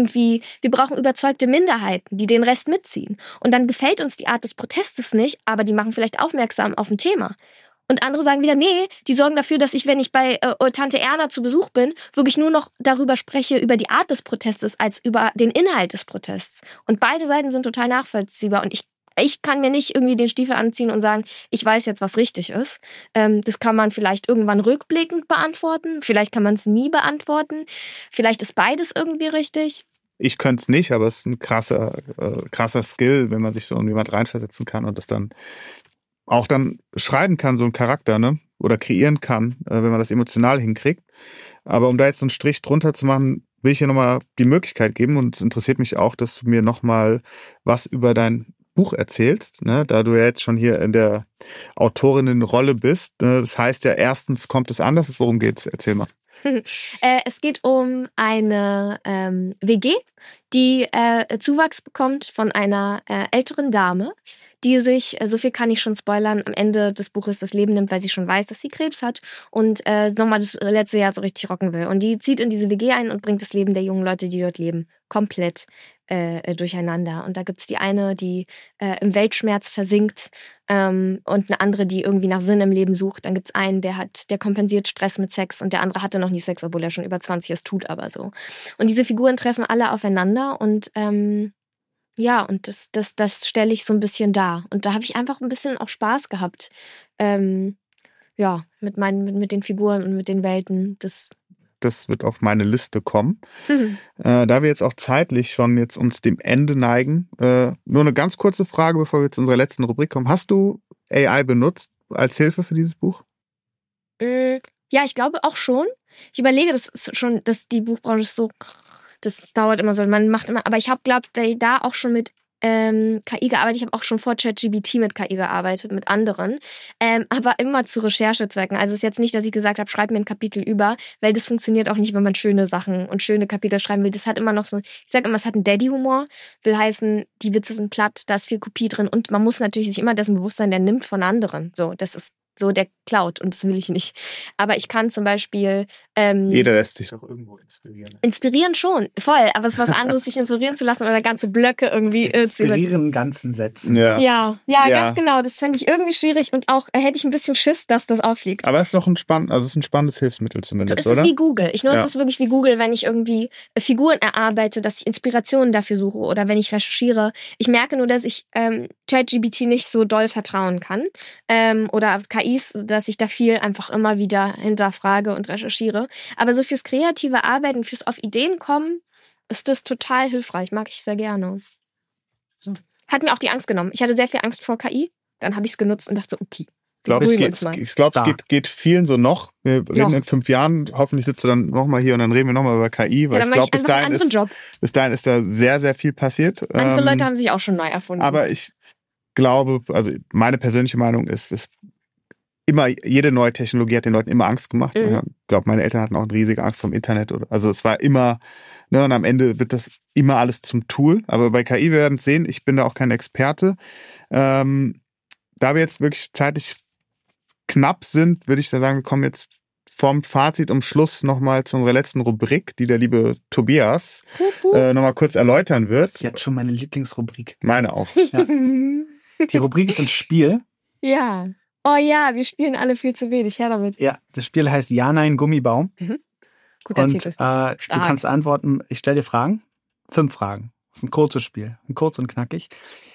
C: überzeugte Minderheiten, die den Rest mitziehen. Und dann gefällt uns die Art des Protestes nicht, aber die machen vielleicht aufmerksam auf ein Thema. Und andere sagen wieder, nee, die sorgen dafür, dass ich, wenn ich bei Tante Erna zu Besuch bin, wirklich nur noch darüber spreche, über die Art des Protestes, als über den Inhalt des Protests. Und beide Seiten sind total nachvollziehbar. Und ich kann mir nicht irgendwie den Stiefel anziehen und sagen, ich weiß jetzt, was richtig ist. Das kann man vielleicht irgendwann rückblickend beantworten. Vielleicht kann man es nie beantworten. Vielleicht ist beides irgendwie richtig.
B: Ich könnte es nicht, aber es ist ein krasser Skill, wenn man sich so in jemand reinversetzen kann und das dann auch dann schreiben kann, so einen Charakter, ne? Oder kreieren kann, wenn man das emotional hinkriegt. Aber um da jetzt so einen Strich drunter zu machen, will ich dir nochmal die Möglichkeit geben und es interessiert mich auch, dass du mir nochmal was über dein Buch erzählst, ne, da du ja jetzt schon hier in der Autorinnenrolle bist. Ne, das heißt ja, erstens kommt es anders. Worum geht's? Erzähl mal.
C: Es geht um eine WG, die Zuwachs bekommt von einer älteren Dame, die sich, so viel kann ich schon spoilern, am Ende des Buches das Leben nimmt, weil sie schon weiß, dass sie Krebs hat und nochmal das letzte Jahr so richtig rocken will. Und die zieht in diese WG ein und bringt das Leben der jungen Leute, die dort leben, komplett durcheinander. Und da gibt's die eine, die im Weltschmerz versinkt und eine andere, die irgendwie nach Sinn im Leben sucht. Dann gibt's einen, der kompensiert Stress mit Sex und der andere hatte noch nie Sex, obwohl er schon über 20 ist, tut aber so. Und diese Figuren treffen alle aufeinander und ja, und das stelle ich so ein bisschen dar. Und da habe ich einfach ein bisschen auch Spaß gehabt. Ja, mit den Figuren und mit den Welten.
B: Das wird auf meine Liste kommen. Da wir jetzt auch zeitlich schon jetzt uns dem Ende neigen, nur eine ganz kurze Frage, bevor wir zu unserer letzten Rubrik kommen. Hast du AI benutzt als Hilfe für dieses Buch?
C: Ja, ich glaube auch schon. Ich überlege, dass die Buchbranche ist so, das dauert immer so, man macht immer, aber ich habe, glaube ich, da auch schon mit KI gearbeitet. Ich habe auch schon vor ChatGPT mit KI gearbeitet, mit anderen, aber immer zu Recherchezwecken. Also es ist jetzt nicht, dass ich gesagt habe, schreib mir ein Kapitel über, weil das funktioniert auch nicht, wenn man schöne Sachen und schöne Kapitel schreiben will. Das hat immer noch so, ich sage immer, es hat einen Daddy-Humor, will heißen, die Witze sind platt, da ist viel Kopie drin und man muss natürlich sich immer dessen bewusst sein, der nimmt von anderen. So, das ist so der klaut und das will ich nicht. Aber ich kann zum Beispiel
B: jeder lässt sich doch irgendwo inspirieren.
C: Inspirieren schon, voll. Aber es ist was anderes, sich inspirieren zu lassen oder ganze Blöcke irgendwie
D: inspirieren ganzen Sätzen.
C: Ja, ganz genau. Das fände ich irgendwie schwierig und auch hätte ich ein bisschen Schiss, dass das auffliegt.
B: Aber es ist doch ein spannendes Hilfsmittel zumindest,
C: es ist wie Google. Ich nutze es wirklich wie Google, wenn ich irgendwie Figuren erarbeite, dass ich Inspirationen dafür suche oder wenn ich recherchiere. Ich merke nur, dass ich ChatGPT nicht so doll vertrauen kann oder KIs, dass ich da viel einfach immer wieder hinterfrage und recherchiere. Aber so fürs kreative Arbeiten, fürs auf Ideen kommen, ist das total hilfreich. Mag ich sehr gerne. Hat mir auch die Angst genommen. Ich hatte sehr viel Angst vor KI. Dann habe ich es genutzt und dachte so, okay.
B: Ich glaube, es geht vielen so noch. Wir reden in 5 Jahren. Hoffentlich sitzt du dann nochmal hier und dann reden wir nochmal über KI. Weil ich glaube, bis dahin ist da sehr, sehr viel passiert.
C: Andere Leute haben sich auch schon neu erfunden.
B: Aber ich glaube, also meine persönliche Meinung ist immer, jede neue Technologie hat den Leuten immer Angst gemacht. Ich glaube, meine Eltern hatten auch eine riesige Angst vom Internet. Also es war immer, ne, und am Ende wird das immer alles zum Tool. Aber bei KI, wir werden es sehen, ich bin da auch kein Experte. Da wir jetzt wirklich zeitlich knapp sind, würde ich da sagen, wir kommen jetzt vom Fazit um Schluss nochmal zu unserer letzten Rubrik, die der liebe Tobias nochmal kurz erläutern wird.
D: Das ist jetzt schon meine Lieblingsrubrik.
B: Meine auch.
D: Ja. Die Rubrik ist ein Spiel.
C: Ja. Oh ja, wir spielen alle viel zu wenig. Her damit.
D: Ja, das Spiel heißt Ja, Nein, Gummibaum.
C: Guter Titel.
D: Du kannst antworten, ich stelle dir Fragen. 5 Fragen. Das ist ein kurzes Spiel. Kurz und knackig.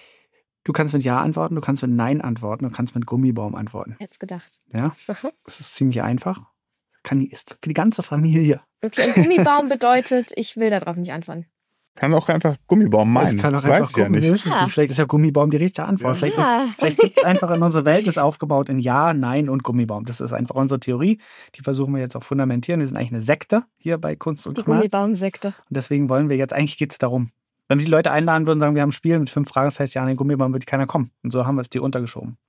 D: Du kannst mit Ja antworten, du kannst mit Nein antworten, du kannst mit Gummibaum antworten.
C: Hätt's gedacht.
D: Ja, das ist ziemlich einfach. Ist für die ganze Familie.
C: Okay, und Gummibaum bedeutet, ich will darauf nicht antworten.
B: Kann auch einfach Gummibaum meinen.
D: Das kann auch einfach gucken, ja nicht. Vielleicht ist ja Gummibaum die richtige Antwort. Ja. Vielleicht gibt es einfach in unserer Welt, ist aufgebaut in Ja, Nein und Gummibaum. Das ist einfach unsere Theorie. Die versuchen wir jetzt auch fundamentieren. Wir sind eigentlich eine Sekte hier bei Kunst und Knast.
C: Die Gummibaum-Sekte. Und
D: deswegen wollen wir jetzt, eigentlich geht es darum, wenn wir die Leute einladen würden und sagen, wir haben ein Spiel mit 5 Fragen, das heißt Ja, Nein, Gummibaum, würde keiner kommen. Und so haben wir es dir untergeschoben.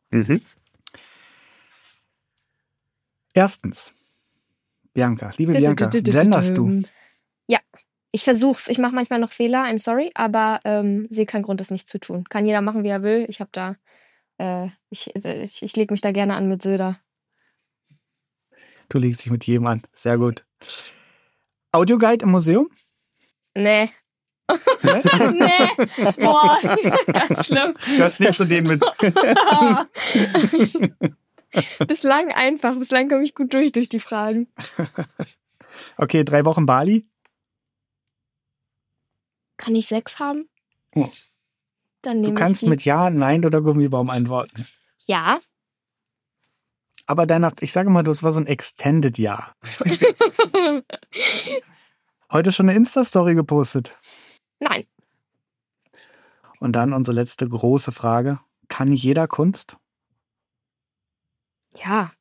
D: Erstens, Bianca, liebe Bianca, genderst du?
C: Ja. Ich versuch's. Ich mache manchmal noch Fehler, I'm sorry, aber sehe keinen Grund, das nicht zu tun. Kann jeder machen, wie er will. Ich habe da, ich lege mich da gerne an mit Söder.
D: Du legst dich mit jedem an. Sehr gut. Audioguide im Museum?
C: Nee. Nee. Boah, ganz schlimm.
D: Du hast nicht zu denen mit.
C: Bislang einfach. Bislang komme ich gut durch die Fragen.
D: Okay, 3 Wochen Bali?
C: Kann ich 6 haben?
D: Oh.
C: Dann nehme
D: du kannst mit Ja, Nein oder Gummibaum antworten.
C: Ja.
D: Aber ich sage mal, das war so ein Extended Ja. Heute schon eine Insta-Story gepostet?
C: Nein.
D: Und dann unsere letzte große Frage. Kann jeder Kunst?
C: Ja.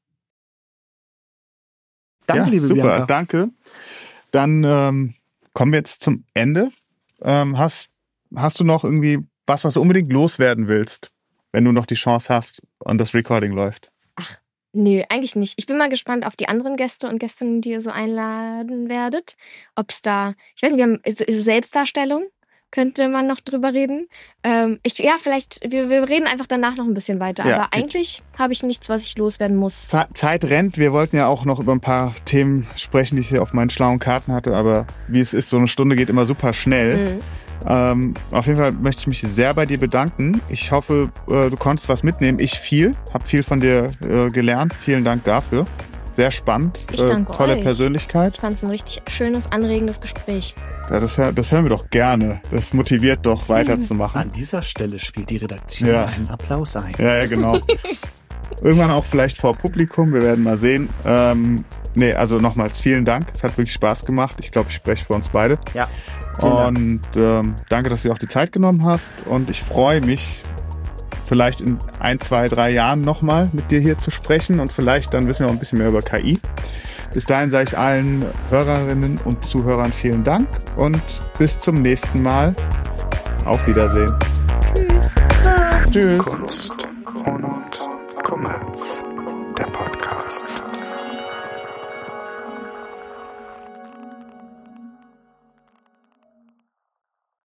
D: Danke, liebe
B: super,
D: Bianca.
B: Danke. Dann kommen wir jetzt zum Ende. Hast du noch irgendwie was du unbedingt loswerden willst, wenn du noch die Chance hast und das Recording läuft?
C: Ach, nö, eigentlich nicht. Ich bin mal gespannt auf die anderen Gäste und Gästinnen, die ihr so einladen werdet. Ob es da, ich weiß nicht, wir haben so Selbstdarstellung, könnte man noch drüber reden. Vielleicht, wir reden einfach danach noch ein bisschen weiter.
B: Ja.
C: Aber eigentlich habe ich nichts, was ich loswerden muss.
B: Zeit rennt. Wir wollten ja auch noch über ein paar Themen sprechen, die ich hier auf meinen schlauen Karten hatte. Aber wie es ist, so eine Stunde geht immer super schnell. Auf jeden Fall möchte ich mich sehr bei dir bedanken. Ich hoffe, du konntest was mitnehmen. Ich habe viel von dir gelernt. Vielen Dank dafür. Sehr spannend.
C: Ich danke
B: tolle
C: euch.
B: Persönlichkeit.
C: Ich fand es ein richtig schönes, anregendes Gespräch.
B: Ja, das hören wir doch gerne. Das motiviert doch, weiterzumachen.
D: An dieser Stelle spielt die Redaktion einen Applaus ein.
B: Ja, genau. Irgendwann auch vielleicht vor Publikum. Wir werden mal sehen. Also nochmals vielen Dank. Es hat wirklich Spaß gemacht. Ich glaube, ich spreche für uns beide.
D: Ja.
B: Und danke, dass du auch die Zeit genommen hast. Und ich freue mich, vielleicht in 1, 2, 3 Jahren nochmal mit dir hier zu sprechen. Und vielleicht dann wissen wir auch ein bisschen mehr über KI. Bis dahin sage ich allen Hörerinnen und Zuhörern vielen Dank. Und bis zum nächsten Mal. Auf Wiedersehen.
C: Tschüss.
B: Tschüss.
A: Kunst.